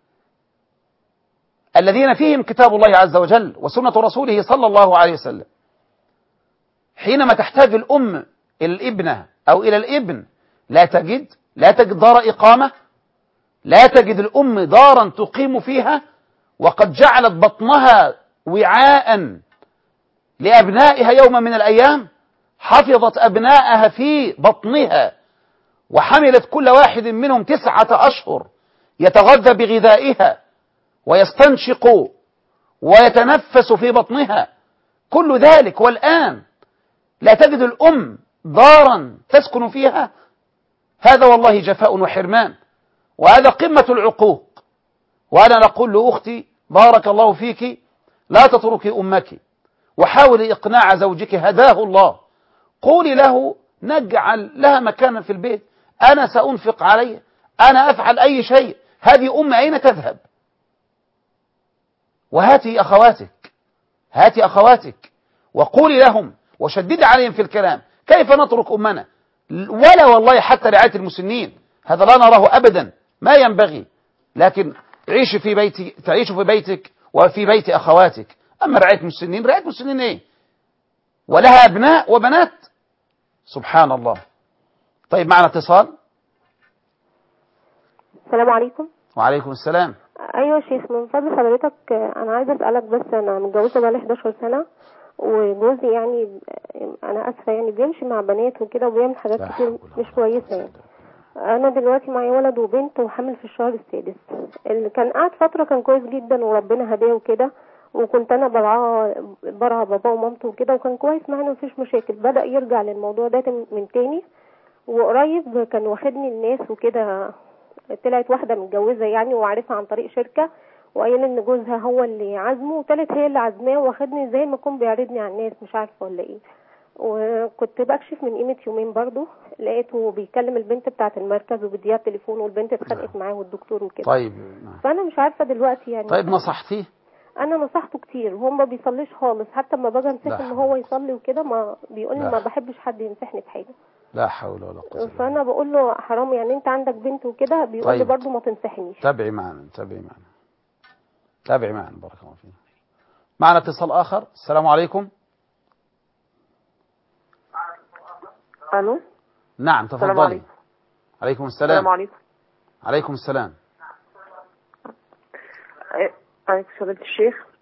الذين فيهم كتاب الله عز وجل وسنة رسوله صلى الله عليه وسلم. حينما تحتاج الأم إلى الابنة أو إلى الابن لا تجد دار إقامة، لا تجد الأم دارا تقيم فيها، وقد جعلت بطنها وعاء لأبنائها يوم من الأيام، حفظت أبنائها في بطنها، وحملت كل واحد منهم 9 أشهر يتغذى بغذائها ويستنشق ويتنفس في بطنها، كل ذلك، والآن لا تجد الأم دارا تسكن فيها. هذا والله جفاء وحرمان، وهذا قمة العقوق. وأنا نقول لأختي بارك الله فيك لا تتركي أمك، وحاولي إقناع زوجك هداه الله، قولي له نجعل لها مكانا في البيت، أنا سأنفق عليه، أنا أفعل أي شيء، هذه أم أين تذهب؟ وهاتي أخواتك وقولي لهم وشددي عليهم في الكلام، كيف نترك أمنا؟ ولا والله حتى رعاية المسنين هذا لا نراه أبدا، ما ينبغي. لكن تعيش في بيتك وفي بيت أخواتك. أما رعاية المسنين إيه؟ ولها أبناء وبنات، سبحان الله. طيب معنا اتصال. السلام عليكم. وعليكم السلام. ايوه يا شيخ، من فضل حضرتك انا عايزه اسالك، بس انا متجوزه بقالي 11 سنه، وجوزي يعني انا اسفه يعني بيمشي مع بنات وكده وبيعمل حاجات كتير مش كويسه يعني. انا دلوقتي معايا ولد وبنت وحامل في الشهر السادس. اللي كان قاعد فتره كان كويس جدا وربنا هداه وكده، وكنت انا برعى باباه ومامته وكده، وكان كويس معانا مفيش مشاكل. بدأ يرجع للموضوع ده من تاني، وقريب كان واخدني الناس وكده. طلعت واحده متجوزه يعني وعارفها عن طريق شركه، وقايله ان جوزها هو اللي عازمه، وطلعت هي اللي عازماه، واخدني زي ما يكون بيعرضني على الناس، مش عارفه ولا ايه. وكنت بكشف من قيمه يومين برضو، لقيته بيكلم البنت بتاعه المركز وبيديها التليفون، والبنت اتخانقت معاه والدكتور وكده. طيب فانا مش عارفه دلوقتي يعني. طيب نصحتيه؟ انا نصحته كتير وهو ما بيصليش خالص، حتى لما باجي انصحه ان هو يصلي وكده ما بيقول لي ما بحبش حد ينصحني بحاجه. لا حول ولا قوه. فانا بقول له حرام يعني، انت عندك بنت وكده، بيقول لي برضه ما تنصحنيش. تابعي معنا بارك الله فيك. معنا اتصال اخر. السلام عليكم. الو. نعم تفضلي. عليكم السلام. السلام عليكم. عليكم السلام. عليكم فضيلة الشيخ.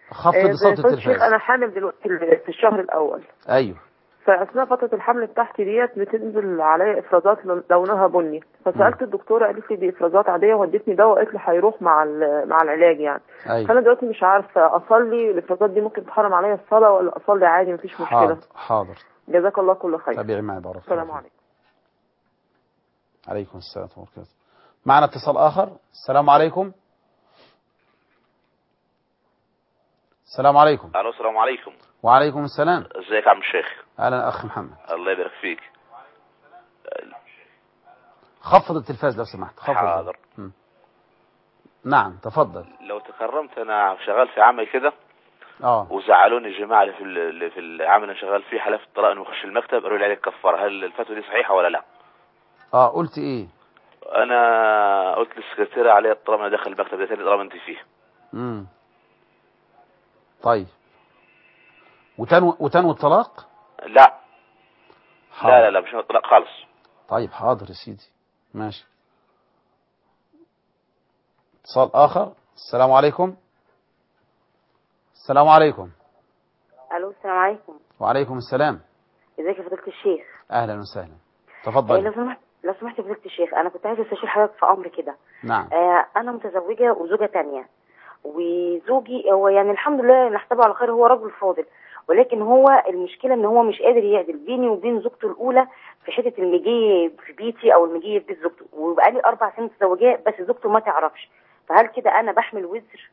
خفض صوت التلفاز. انا حامل دلوقتي في الشهر الاول. ايوه. فاثناء فتره الحمل بتاعتي ديت بتنزل عليا افرازات لونها بني، فسالت الدكتوره قالت لي دي افرازات عاديه وادتني دواء قالت لي هيروح مع العلاج يعني. أيوة. فانا دلوقتي مش عارفه اصلي الافرازات دي ممكن تحرم عليا الصلاه ولا اصلي عادي مفيش مشكله؟ حاضر. جزاك الله كل خير. تابعي معي بارك الله. السلام عليكم. عليكم السلام ورحمه الله وبركاته. معنا اتصال اخر. السلام عليكم. السلام عليكم. الو السلام عليكم. وعليكم السلام. ازيك يا عم الشيخ؟ اهلا اخ محمد. الله يبارك فيك. خفض التلفاز لو سمحت. خفض. حاضر. نعم تفضل. لو تكرمت انا شغال في عمل كده وزعلوني الجماعه اللي في العمل اللي شغال فيه حلف الطلاق انه يخش المكتب قالوا لي عليك كفاره. هل الفتوى دي صحيحه ولا لا؟ قلت ايه؟ انا قلت للسكرتيره عليها طالما انا داخل المكتب ده تاني طالما انت فيه. طيب وتنوي الطلاق؟ لا حاضر. لا مش الطلاق خالص. طيب حاضر يا سيدي ماشي. اتصال اخر. السلام عليكم. السلام عليكم. الو السلام عليكم. وعليكم السلام. ازيك يا فضيلة الشيخ؟ اهلا وسهلا. تفضل. لو سمحت يا فضيلة الشيخ، انا كنت عايزه استشير حضرتك في امر كده. نعم. انا متزوجه وزوجه تانية، وزوجي هو يعني الحمد لله نحسبه على خير، هو رجل فاضل، ولكن هو المشكله ان هو مش قادر يعدل بيني وبين زوجته الاولى في حته المجيه في بيتي او المجيه في بيت زوجته، وبقالي 4 سنين متزوجاه بس زوجته ما تعرفش. فهل كده انا بحمل وزر؟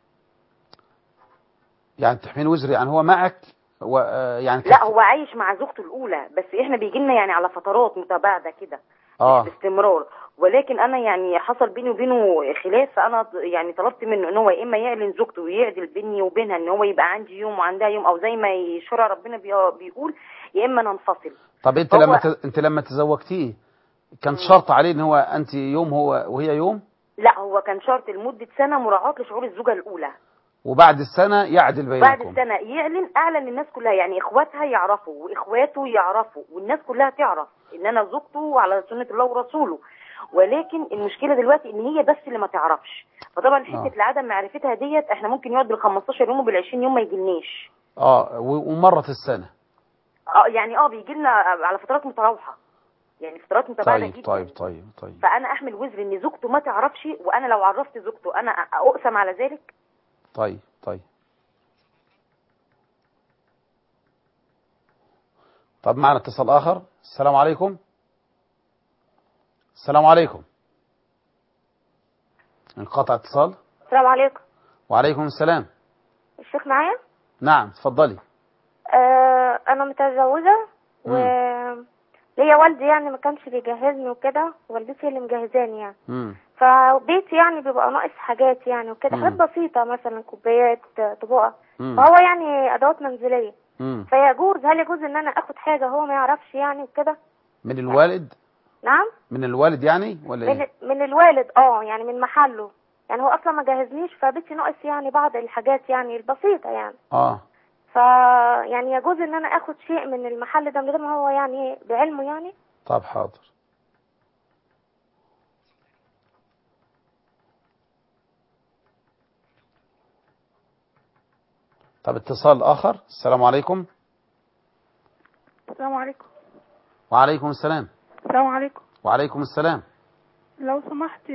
يعني تحمل وزر يعني هو معك يعني لا هو عايش مع زوجته الاولى بس احنا بيجي لنا يعني على فترات متباعده كده مش باستمرار، ولكن انا يعني حصل بيني وبينه خلاف، فانا يعني طلبت منه ان هو يا اما يعلن زوجته ويعدل بيني وبينها ان هو يبقى عندي يوم وعندها يوم او زي ما شرع ربنا بيقول، يا اما ننفصل. طب انت لما تزوجتيه كان شرط عليه ان هو انت يوم وهي يوم؟ لا هو كان شرط لمده سنه مراعاه لشعور الزوجه الاولى، وبعد السنة يعدل بينكم. بعد السنة اعلن الناس كلها، يعني اخواتها يعرفوا واخواته يعرفوا والناس كلها تعرف ان انا زوجته على سنة الله ورسوله، ولكن المشكلة دلوقتي ان هي بس اللي ما تعرفش. فطبعا حتة لعدم معرفتها ديت احنا ممكن يقعد بال15 يوم وبال20 يوم ما يجيلناش. ومرة في السنة. يعني بيجي لنا على فترات متراوحة، يعني فترات متباعدة جدا. طيب. فانا احمل وزر ان زوجته ما تعرفش، وانا لو عرفت زوجته انا اقسم على ذلك. طيب. طب معنا اتصال آخر. السلام عليكم. السلام عليكم. انقطع اتصال. السلام عليكم. وعليكم السلام. الشيخ معايا؟ نعم تفضلي. أنا متزوجة وليا والدي يعني ما كانش بيجهزني وكده، والدتي اللي مجهزاني يعني. فبيتي يعني بيبقى ناقص حاجات يعني وكده، حاجات بسيطة مثلا كوبايات طبقة، فهو يعني أدوات منزلية. هل يجوز ان انا اخد حاجة هو ما يعرفش يعني وكده؟ من الوالد؟ نعم من الوالد يعني ولا ايه؟ من الوالد يعني من محله، يعني هو اصلا ما جهزنيش فبيتي ناقص يعني بعض الحاجات يعني البسيطة يعني. يعني يجوز ان انا اخد شيء من المحل ده من غير ما هو يعني بعلمه يعني؟ طب حاضر. طب اتصال آخر. السلام عليكم. السلام عليكم. وعليكم السلام. السلام عليكم. وعليكم السلام. لو سمحت.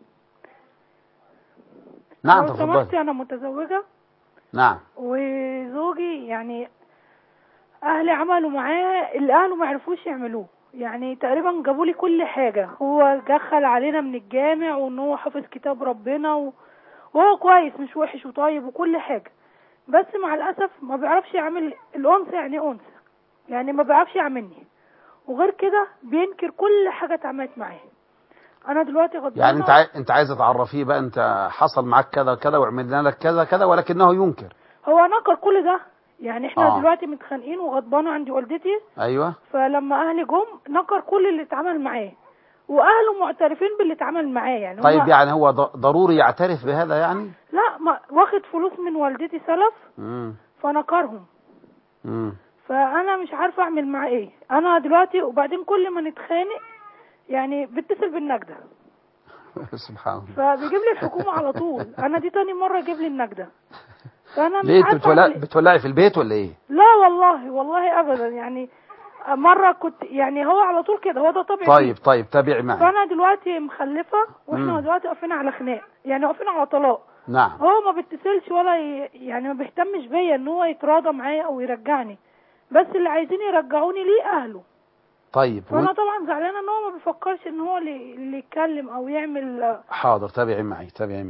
نعم لو سمحت أنا متزوجة. نعم. وزوجي يعني أهلي عملوا معاه اللي أهله ما عرفوش يعملوه، يعني تقريبا جابوا لي كل حاجة، هو دخل علينا من الجامع وإن هو حافظ كتاب ربنا وهو كويس مش وحش وطيب وكل حاجة، بس مع الأسف ما بيعرفش يعمل الأنثى يعني أنثى، يعني ما بيعرفش يعملني، وغير كده بينكر كل حاجة اتعملت معاه. أنا دلوقتي غضبانة. يعني أنت عايزة تعرفيه بقى أنت حصل معاك كذا كذا وعملنا لك كذا كذا، ولكنه ينكر. هو نكر كل ده، يعني احنا دلوقتي متخانقين وغضبانة عندي والدتي. أيوة. فلما أهلي جم نكر كل اللي اتعمل معاه، وأهله معترفين باللي اتعمل معاه يعني. طيب يعني هو ضروري يعترف بهذا يعني؟ لا، ما واخد فلوس من والدتي سلف فنكرهم. فأنا مش عارفة أعمل معاه إيه أنا دلوقتي. وبعدين كل ما نتخانق يعني بيتصل بالنجدة. سبحان الله. فبيجيب لي الحكومة على طول. أنا دي تاني مرة يجيب لي النجدة. ليه انت بتولعي في البيت ولا ايه؟ لا والله ابدا، يعني مرة كنت يعني هو على طول كده، هو ده طبيعي. طيب تابعي معي. فانا دلوقتي مخلفة واحنا دلوقتي واقفين على خناق، يعني واقفين على طلاق. نعم. هو ما بيتصلش ولا يعني ما بيهتمش بيا ان هو يتراضى معايا او يرجعني، بس اللي عايزين يرجعوني ليه اهله. طيب. وانا طبعا زعلانه ان هو ما بيفكرش ان هو اللي يتكلم او يعمل. حاضر، تابعي معي.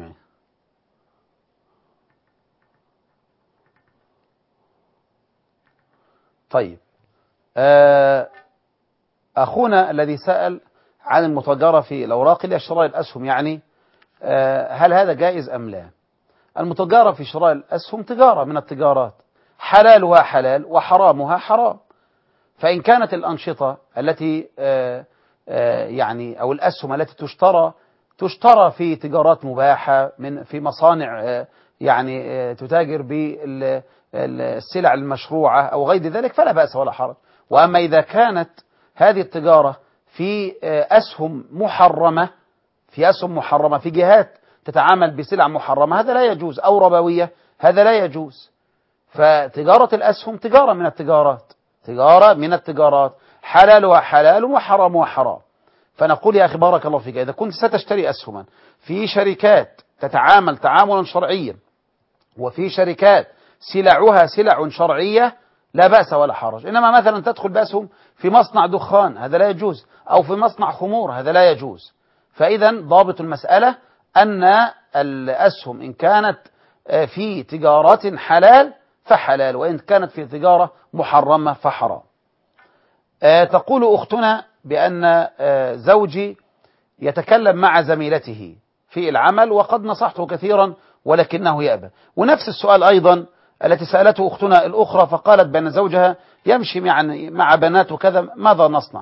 طيب، أخونا الذي سأل عن المتاجرة في الأوراق لشراء الأسهم، يعني هل هذا جائز أم لا؟ المتاجرة في شراء الأسهم تجارة من التجارات، حلالها حلال وحرامها حرام. فإن كانت الأنشطة التي يعني أو الأسهم التي تشترى في تجارات مباحة في مصانع يعني تتاجر بالسلع المشروعة أو غير ذلك فلا بأس ولا حرج. وأما إذا كانت هذه التجارة في أسهم محرمة في جهات تتعامل بسلع محرمة هذا لا يجوز، أو ربوية هذا لا يجوز. فتجارة الأسهم تجارة من التجارات حلالها حلال وحرامها حرام. فنقول يا أخي بارك الله فيك، إذا كنت ستشتري أسهما في شركات تتعامل تعاملا شرعيا وفي شركات سلعها سلع شرعية لا بأس ولا حرج. إنما مثلا تدخل بأسهم في مصنع دخان هذا لا يجوز، أو في مصنع خمور هذا لا يجوز. فإذا ضابط المسألة أن الأسهم إن كانت في تجارات حلال فحلال، وإن كانت في تجارة محرمة فحرام. تقول أختنا بأن زوجي يتكلم مع زميلته في العمل وقد نصحته كثيرا ولكنه يأبى. ونفس السؤال أيضا التي سألته أختنا الأخرى، فقالت بأن زوجها يمشي مع بنات وكذا، ماذا نصنع؟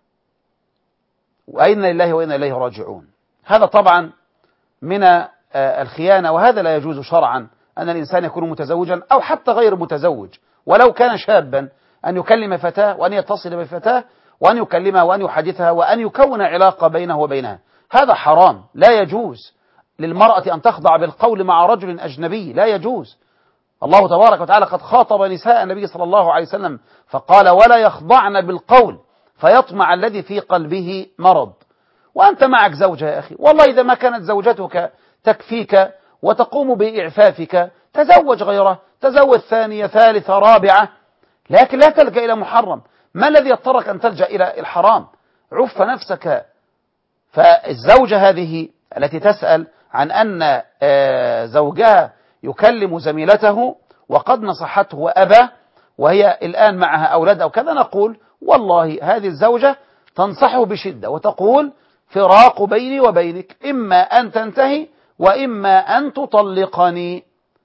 وأين لله وإنا إليه راجعون. هذا طبعا من الخيانة، وهذا لا يجوز شرعا أن الإنسان يكون متزوجا أو حتى غير متزوج ولو كان شابا أن يكلم فتاة وأن يتصل بفتاة وأن يكلمها وأن يحدثها وأن يكون علاقة بينه وبينها. هذا حرام، لا يجوز للمرأة أن تخضع بالقول مع رجل أجنبي، لا يجوز. الله تبارك وتعالى قد خاطب نساء النبي صلى الله عليه وسلم فقال ولا يخضعن بالقول فيطمع الذي في قلبه مرض. وأنت معك زوجة يا أخي، والله إذا ما كانت زوجتك تكفيك وتقوم بإعفافك تزوج غيره، تزوج ثانية ثالثة رابعة، لكن لا تلجأ إلى محرم. ما الذي يضطرك أن تلجأ إلى الحرام؟ عف نفسك. فالزوجة هذه التي تسأل عن أن زوجها يكلم زميلته وقد نصحته وأبى وهي الآن معها أولاد أو كذا، نقول والله هذه الزوجة تنصحه بشدة وتقول فراق بيني وبينك، إما أن تنتهي وإما أن تطلقني،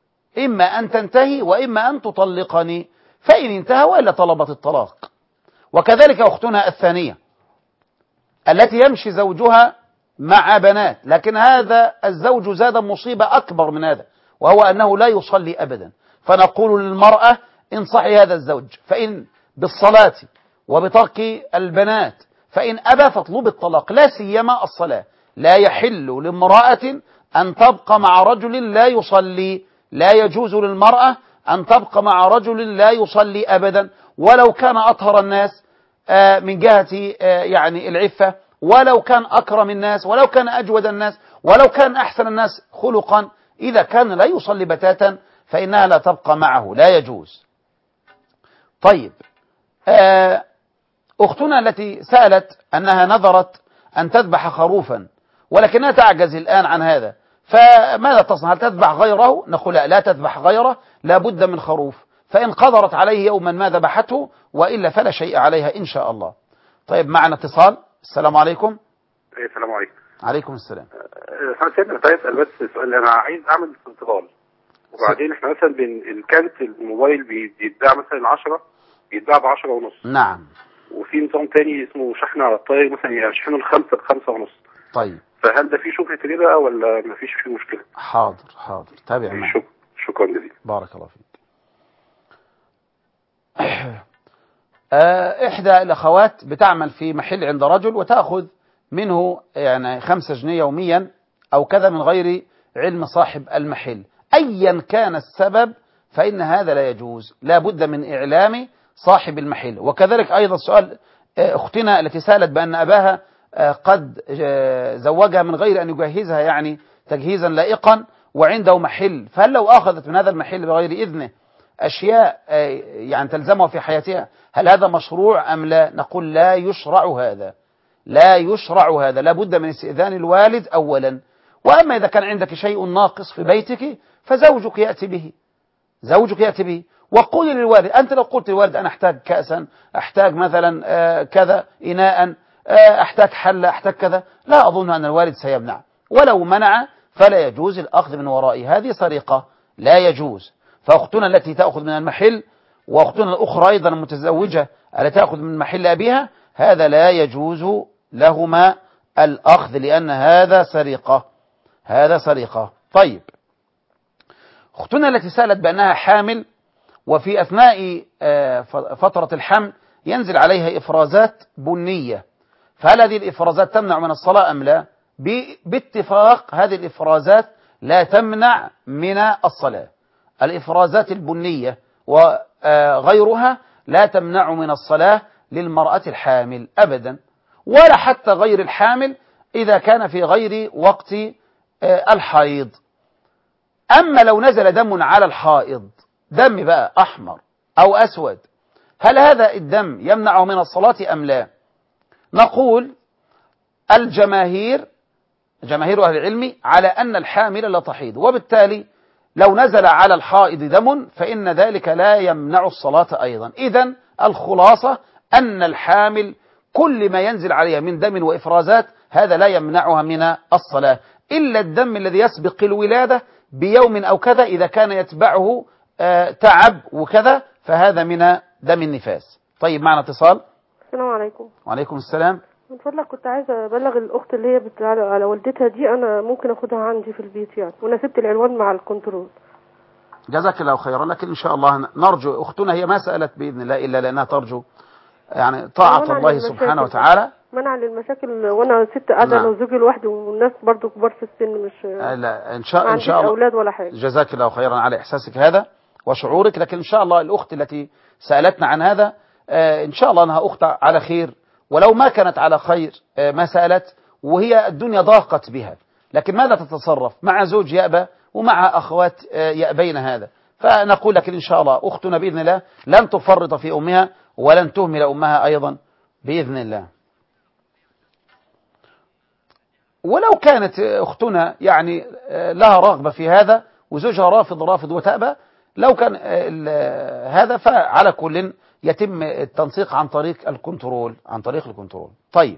فإن انتهى وإلا طلبت الطلاق. وكذلك أختنا الثانية التي يمشي زوجها مع بنات، لكن هذا الزوج زاد مصيبة أكبر من هذا، وهو أنه لا يصلي أبدا. فنقول للمرأة انصحي هذا الزوج فإن بالصلاة وبترك البنات، فإن أبى فاطلب الطلاق، لا سيما الصلاة. لا يحل لامرأة أن تبقى مع رجل لا يصلي، لا يجوز للمرأة أن تبقى مع رجل لا يصلي أبدا، ولو كان أطهر الناس من جهة يعني العفة، ولو كان أكرم الناس، ولو كان أجود الناس، ولو كان أحسن الناس خلقا، إذا كان لا يصلي بتاتا فإنها لا تبقى معه، لا يجوز. طيب، أختنا التي سألت أنها نظرت أن تذبح خروفا ولكنها تعجز الآن عن هذا، فماذا تصنع؟ هل تذبح غيره؟ نقول لا تذبح غيره، لا بد من خروف، فإن قدرت عليه يوما ما ذبحته، وإلا فلا شيء عليها إن شاء الله. طيب، معنا اتصال. السلام عليكم. السلام عليكم. عليكم السلام. سيدنا طيب، بس سؤال، أنا عايز أعمل استقبال، وبعدين احنا مثلا كانت الموبايل بيتباع مثلا 10 بيتباع ب10 ونص. نعم. وفي نظام تاني اسمه شحن على الطريق، مثلا يشحنوا ال5 ب5 ونص. طيب، فهل ده فيه شبهة ربا ولا ما فيش فيه مشكلة؟ حاضر تابع معي. شكرا جزيلا. بارك الله فيك. إحدى الأخوات بتعمل في محل عند رجل وتأخذ منه يعني 5 جنيه يوميا أو كذا من غير علم صاحب المحل. أيا كان السبب فإن هذا لا يجوز، لا بد من إعلام صاحب المحل. وكذلك أيضا سؤال أختنا التي سألت بأن أباها قد زوجها من غير أن يجهزها يعني تجهيزا لائقا وعنده محل، فهل لو أخذت من هذا المحل بغير إذنه أشياء يعني تلزمها في حياتها هل هذا مشروع أم لا؟ نقول لا يشرع هذا، لا يشرع هذا، لا بد من استئذان الوالد أولا. وأما إذا كان عندك شيء ناقص في بيتك فزوجك يأتي به، زوجك يأتي به. وقول للوالد، أنت لو قلت للوالد أنا أحتاج كأسا، أحتاج مثلا كذا إناء، أحتاج حلة، أحتاج كذا، لا أظن أن الوالد سيمنع، ولو منع فلا يجوز الأخذ من ورائه، هذه سرقة لا يجوز. فأختنا التي تأخذ من المحل وأختنا الأخرى أيضا المتزوجة التي تأخذ من محل أبيها هذا لا يجوز لهما الأخذ لأن هذا سرقة، هذا سرقة. طيب أختنا التي سألت بأنها حامل وفي أثناء فترة الحمل ينزل عليها إفرازات بنية، فهل هذه الإفرازات تمنع من الصلاة أم لا؟ باتفاق هذه الإفرازات لا تمنع من الصلاة، الإفرازات البنية وغيرها لا تمنع من الصلاة للمرأة الحامل أبدا، ولا حتى غير الحامل إذا كان في غير وقت الحيض. أما لو نزل دم على الحائض، دم بقى أحمر أو أسود، هل هذا الدم يمنعه من الصلاة أم لا؟ نقول جماهير أهل العلم على أن الحامل لا تحيض، وبالتالي لو نزل على الحائض دم فإن ذلك لا يمنع الصلاة أيضا. إذن الخلاصة أن الحامل كل ما ينزل عليها من دم وإفرازات هذا لا يمنعها من الصلاة، إلا الدم الذي يسبق الولادة بيوم أو كذا إذا كان يتبعه تعب وكذا فهذا من دم النفاس. طيب معنا اتصال. السلام عليكم. وعليكم السلام. من فضلك كنت عايزة أبلغ الأخت اللي هي على والدتها دي أنا ممكن أخدها عندي في البيت يعني، وأنا سبت العنوان مع الكنترول. جزاك الله خيرا، لكن إن شاء الله نرجو، أختنا هي ما سألت بإذن الله إلا لأنها ترجو يعني طاعة الله سبحانه وتعالى، منع للمشاكل، وأنا ست قاعدة أنا وزوجي لوحدي والناس برضو كبار في السن، مش لا إن شاء الله أولاد ولا حاجة. جزاك الله خيرا على إحساسك هذا وشعورك، لكن إن شاء الله الأخت التي سألتنا عن هذا إن شاء الله أنها أخت على خير، ولو ما كانت على خير ما سألت وهي الدنيا ضاقت بها، لكن ماذا تتصرف مع زوج يأبى ومع أخوات يأبين هذا؟ فنقول لك إن شاء الله أختنا بإذن الله لن تفرط في أمها ولن تهمل أمها أيضا بإذن الله. ولو كانت أختنا يعني لها رغبة في هذا وزوجها رافض وتأبى، لو كان هذا فعلى كل يتم التنسيق عن طريق الكنترول، طيب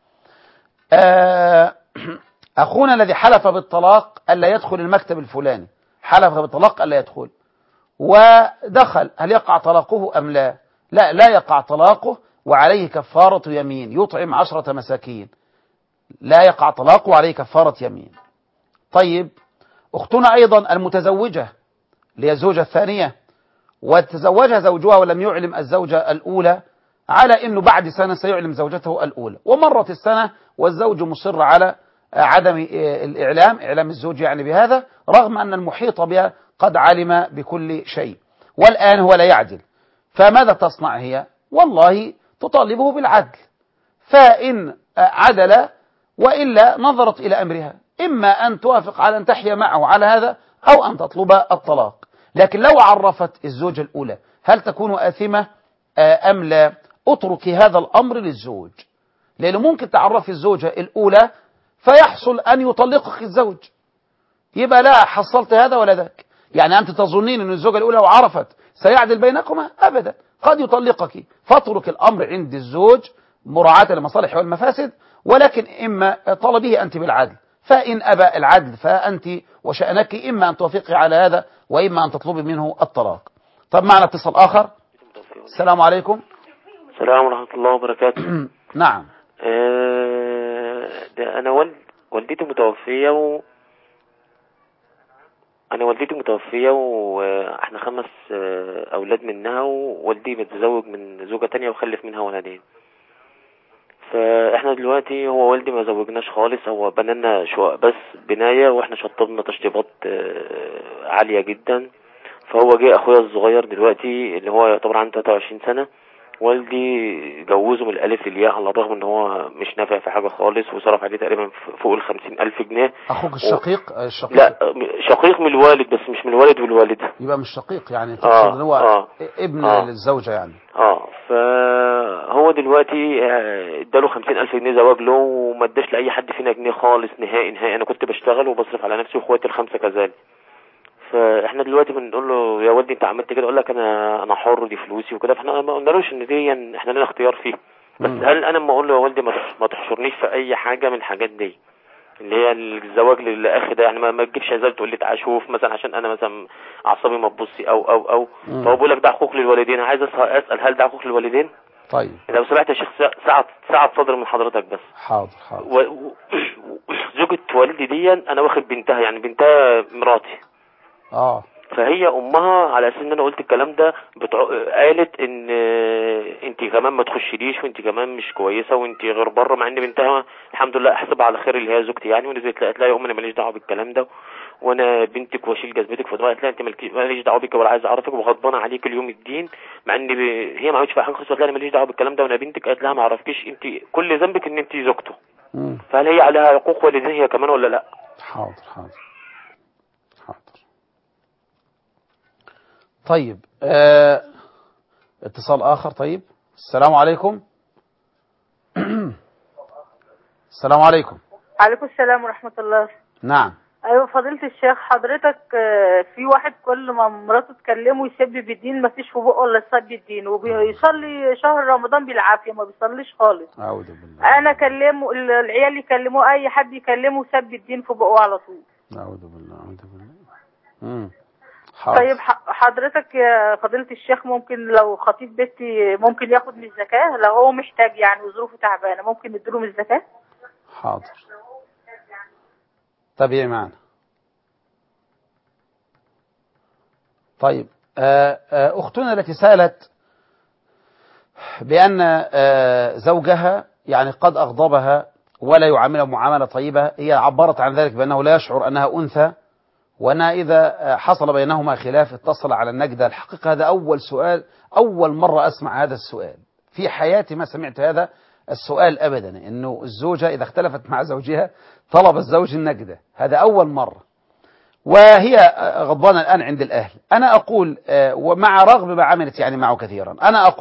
أخونا الذي حلف بالطلاق ألا يدخل المكتب الفلاني، حلف بالطلاق ألا يدخل ودخل، هل يقع طلاقه أم لا؟ لا يقع طلاقه وعليه كفارة يمين، يطعم 10 مساكين، لا يقع طلاقه وعليه كفارة يمين. طيب أختنا أيضا المتزوجة اللي هي الزوجة الثانية وتزوجها زوجها ولم يعلم الزوجة الأولى على أنه بعد سنة سيعلم زوجته الأولى، ومرت السنة والزوج مصر على عدم إعلام الزوج يعني بهذا، رغم أن المحيط بها قد علم بكل شيء، والآن هو لا يعدل، فماذا تصنع هي؟ والله تطالبه بالعدل، فإن عدل وإلا نظرت إلى أمرها، إما أن توافق على أن تحيا معه على هذا أو أن تطلب الطلاق. لكن لو عرفت الزوجة الأولى هل تكون آثمة أم لا؟ اتركي هذا الأمر للزوج، لأنه ممكن تعرفي الزوجة الأولى فيحصل أن يطلقك الزوج، يبقى لا حصلت هذا ولا ذاك. يعني أنت تظنين أن الزوجة الأولى وعرفت سيعدل بينكما؟ أبدا، قد يطلقك، فاترك الأمر عند الزوج مراعاة للمصالح والمفاسد، ولكن إما طلبيه أنت بالعدل، فإن أبى العدل فأنت وشأنك إما أن توافقي على هذا وإما أن تطلبي منه الطلاق. طب معنا اتصال آخر. السلام عليكم. السلام ورحمة الله وبركاته. نعم. أنا والدتي متوفية أنا والدتي متوفية وإحنا 5 أولاد منها، ووالدي متزوج من زوجة تانية وخلف منها ولدين. فاحنا دلوقتي هو والدي ما زوجناش خالص، هو بنانا شقق بس بناية، واحنا شطبنا تشطيبات عالية جدا. فهو جه اخويا الصغير دلوقتي اللي هو يعتبر عنده 23 سنة، والدي جوزه من الالف للياء على الرغم ان هو مش نافع في حاجة خالص، وصرف عليه تقريبا فوق 50,000 جنيه. اخوك الشقيق؟ لا شقيق من الوالد بس مش من الوالد والوالدة. يبقى مش شقيق يعني، تقصد ان هو ابن للزوجة يعني. فهو دلوقتي اداله 50,000 جنيه زواج له، وما اداش لاي حد فينا جنيه خالص نهائي. انا كنت بشتغل وبصرف على نفسي واخواتي ال5 كذلك. فاحنا دلوقتي بنقول له يا والدي انت عملت كده، يقول لك انا حر دي فلوسي وكده. فاحنا ما قلنالوش ان دي يعني احنا لنا اختيار فيه. بس هل انا لما اقول له يا والدي ما تحشرنيش في اي حاجه من الحاجات دي اللي هي الزواج للاخ ده، يعني ما تجيبش عزال تقول لي تعال شوف مثلا عشان انا مثلا اعصابي ما تبصي او فهو بيقول لك ده حقوق للوالدين. عايز اسال هل ده حقوق للوالدين؟ طيب لو سمحت يا شيخ ساعة صدر من حضرتك بس. حاضر. زوجة والدي دي انا واخد بنتها، يعني بنتها مراتي. فهي امها على اساس ان انا قلت الكلام ده قالت ان انت كمان ما تخشليش، وانت كمان مش كويسه، وانت غير بره، مع ان بنتها الحمد لله احسبها على خير اللي هي زوجتي يعني. ونزلت قالت لها يا ام انا ماليش دعوه بالكلام ده، وانا بنتك واشيل جزمتك. فقالت لها انت ماليش دعوه بيك ولا عايز اعرفك وغضبانه عليك اليوم الدين، مع ان هي ما عملتش فيها حاجه خالص. قالت لها انا ماليش دعوه بالكلام ده وانا بنتك. قالت لها ما اعرفكيش، انت كل ذنبك ان انت زوجته. فهل هي عليها حقوق والدين هي كمان ولا لا؟ حاضر. طيب اتصال آخر. طيب السلام عليكم. السلام عليكم. عليكم السلام ورحمة الله. نعم. أيوة فضيلة الشيخ، حضرتك في واحد كل ما مراته تكلمه يسب بالدين، ما فيش في بقه إلا سب الدين، وبيصلي شهر رمضان بالعافية ما بيصليش خالص. أعوذ بالله. أنا أكلمه العيال يكلموه، أي حد يكلمه سب الدين في بقه على طول. أعوذ بالله. طيب حضرتك يا فضيلة الشيخ، ممكن لو خطيب بيتي ممكن ياخد من الزكاة لو هو محتاج يعني وظروفه تعبانة، ممكن نديله من الزكاة؟ حاضر. تابعي معنا. طيب أختنا التي سألت بأن زوجها يعني قد أغضبها ولا يعاملها معاملة طيبة، هي عبرت عن ذلك بأنه لا يشعر أنها أنثى، وأنا إذا حصل بينهما خلاف اتصل على النجدة. الحقيقة هذا أول سؤال، أول مرة أسمع هذا السؤال في حياتي، ما سمعت هذا السؤال أبدا، إنه الزوجة إذا اختلفت مع زوجها طلب الزوج النجدة. هذا أول مرة، وهي غضبانة الآن عند الأهل. أنا أقول ومع رغم ما عملت يعني معه كثيرا،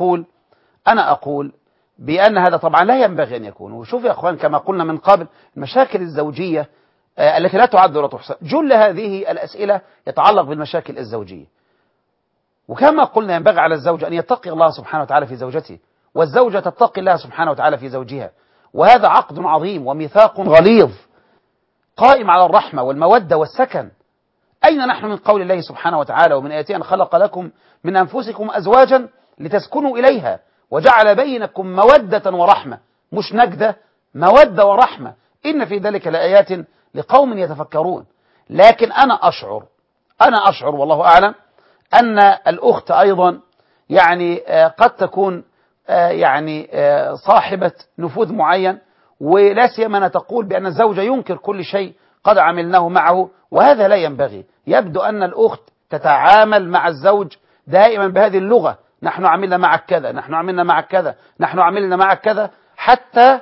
أنا أقول بأن هذا طبعا لا ينبغي أن يكون. وشوف يا أخوان كما قلنا من قبل، المشاكل الزوجية التي لا تعد ولا تحصى، جل هذه الأسئلة يتعلق بالمشاكل الزوجية. وكما قلنا ينبغي على الزوج أن يتقي الله سبحانه وتعالى في زوجته، والزوجة تتقي الله سبحانه وتعالى في زوجها. وهذا عقد عظيم وميثاق غليظ قائم على الرحمة والمودة والسكن. أين نحن من قول الله سبحانه وتعالى ومن آياته أن خلق لكم من أنفسكم أزواجا لتسكنوا إليها وجعل بينكم مودة ورحمة، مش نجدة، مودة ورحمة، إن في ذلك لآيات لقوم يتفكرون. لكن أنا أشعر والله أعلم أن الأخت أيضا يعني قد تكون يعني صاحبة نفوذ معين، ولا سيما تقول بأن الزوج ينكر كل شيء قد عملناه معه، وهذا لا ينبغي. يبدو أن الأخت تتعامل مع الزوج دائما بهذه اللغة: نحن عملنا معك كذا، نحن عملنا معك كذا، نحن عملنا معك كذا، حتى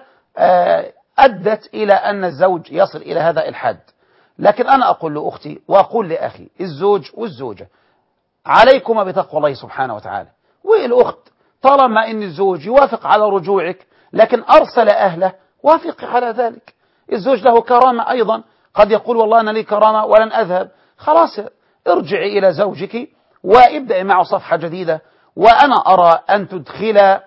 أدت إلى أن الزوج يصل إلى هذا الحد. لكن أنا أقول لأختي وأقول لأخي الزوج والزوجة عليكما بتقوى الله سبحانه وتعالى. والأخت طالما أن الزوج يوافق على رجوعك لكن أرسل أهله، وافق على ذلك. الزوج له كرامة أيضا، قد يقول والله أنا لي كرامة ولن أذهب، خلاص ارجعي إلى زوجك وابدأي معه صفحة جديدة. وأنا أرى أن تدخل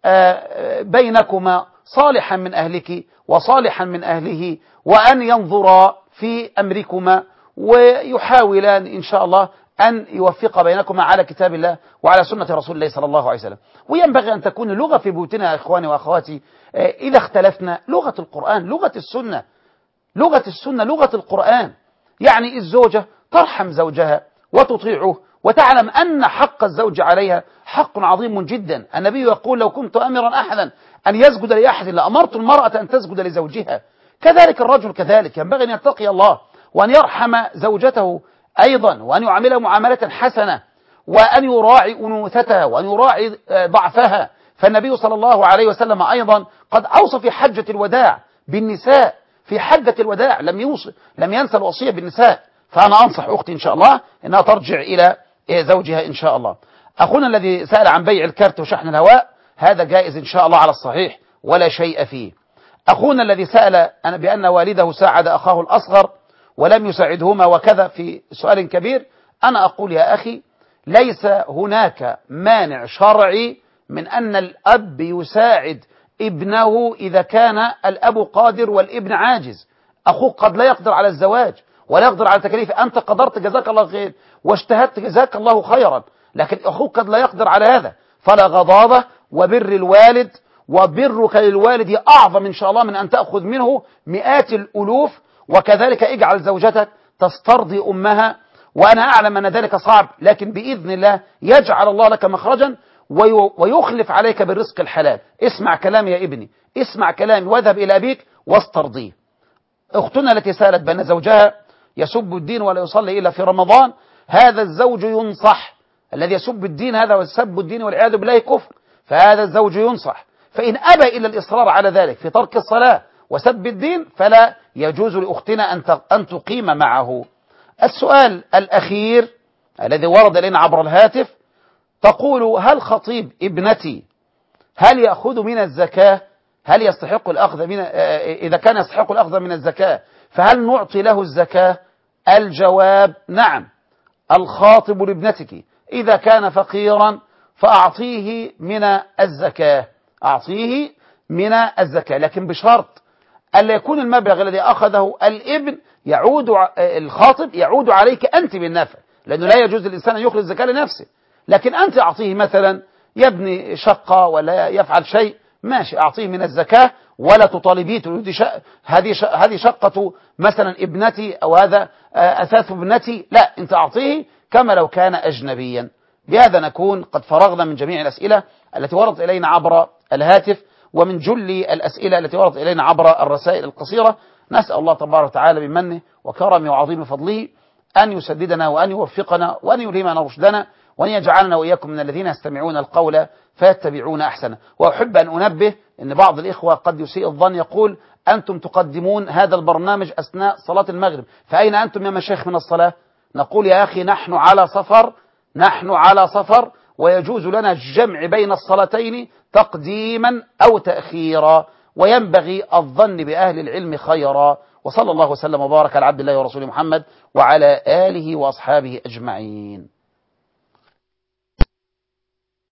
بينكما صالحا من أهلك وصالحا من أهله، وأن ينظرا في أمركما ويحاولان إن شاء الله أن يوفق بينكما على كتاب الله وعلى سنة رسول الله صلى الله عليه وسلم. وينبغي أن تكون اللغة في بيوتنا يا إخواني وأخواتي إذا اختلفنا لغة القرآن، لغة السنة، لغة السنة، لغة القرآن. يعني الزوجة ترحم زوجها وتطيعه وتعلم أن حق الزوج عليها حق عظيم جدا. النبي يقول: لو كنت أمرا أحدا أن يسجد لأحد، لأمرت المرأة أن تسجد لزوجها. كذلك الرجل كذلك ينبغي أن يتقي الله وأن يرحم زوجته أيضا، وأن يعاملها معاملة حسنة، وأن يراعي أنوثتها وأن يراعي ضعفها. فالنبي صلى الله عليه وسلم أيضا قد أوصى في حجة الوداع بالنساء، في حجة الوداع لم ينسى الوصية بالنساء. فأنا أنصح أختي إن شاء الله أنها ترجع إلى زوجها إن شاء الله. أخونا الذي سأل عن بيع الكارت وشحن الهواء، هذا جائز إن شاء الله على الصحيح ولا شيء فيه. أخونا الذي سأل بأن والده ساعد أخاه الأصغر ولم يساعدهما وكذا في سؤال كبير، أنا أقول يا أخي ليس هناك مانع شرعي من أن الأب يساعد ابنه إذا كان الأب قادر والابن عاجز. أخوك قد لا يقدر على الزواج ولا يقدر على تكاليف، أنت قدرت جزاك الله خير واجتهدت جزاك الله خيرا، لكن أخوك قد لا يقدر على هذا. فلا غضاضة، وبر الوالد وبرك للوالد أعظم إن شاء الله من أن تأخذ منه مئات الألوف. وكذلك اجعل زوجتك تسترضي أمها، وأنا أعلم أن ذلك صعب، لكن بإذن الله يجعل الله لك مخرجا ويخلف عليك بالرزق الحلال. اسمع كلامي يا ابني، اسمع كلامي واذهب إلى أبيك واسترضيه. أختنا التي سألت بأن زوجها يسب الدين ولا يصلي إلا في رمضان، هذا الزوج ينصح. الذي يسب الدين هذا ويسب الدين والعياذ بالله كفر، فهذا الزوج ينصح. فإن أبى إلا الإصرار على ذلك في ترك الصلاة وسب الدين فلا يجوز لأختنا أن تقيم معه. السؤال الأخير الذي ورد إلينا عبر الهاتف، تقول هل خطيب ابنتي هل يأخذ من الزكاة؟ هل يستحق الأخذ من إذا كان يستحق الأخذ من الزكاة فهل نعطي له الزكاة؟ الجواب نعم. الخاطب لابنتك إذا كان فقيرا فأعطيه من الزكاة، أعطيه من الزكاة، لكن بشرط ألا يكون المبلغ الذي أخذه الابن الخاطب يعود عليك أنت بالنفع، لأنه لا يجوز للإنسان أن يخرج الزكاة لنفسه. لكن أنت أعطيه مثلا يبني شقة ولا يفعل شيء، ماشي، أعطيه من الزكاة ولا تطالبيه هذه شقة مثلا ابنتي أو هذا أثاث ابنتي، لا، أنت أعطيه كما لو كان أجنبيا. بهذا نكون قد فرغنا من جميع الأسئلة التي وردت إلينا عبر الهاتف ومن جل الأسئلة التي وردت إلينا عبر الرسائل القصيرة. نسأل الله تبارك وتعالى بمنه وكرمه وعظيم فضله أن يسددنا وأن يوفقنا وأن يلهمنا رشدنا وأن يجعلنا وإياكم من الذين يستمعون القول فيتبعون أحسنه. وأحب أن أنبه أن بعض الإخوة قد يسيء الظن يقول أنتم تقدمون هذا البرنامج أثناء صلاة المغرب، فأين أنتم يا مشايخ من الصلاة؟ نقول يا أخي نحن على صفر ويجوز لنا الجمع بين الصلاتين تقديما أو تأخيرا، وينبغي الظن بأهل العلم خيرا. وصلى الله وسلم وبارك على عبد الله ورسوله محمد وعلى آله وأصحابه أجمعين.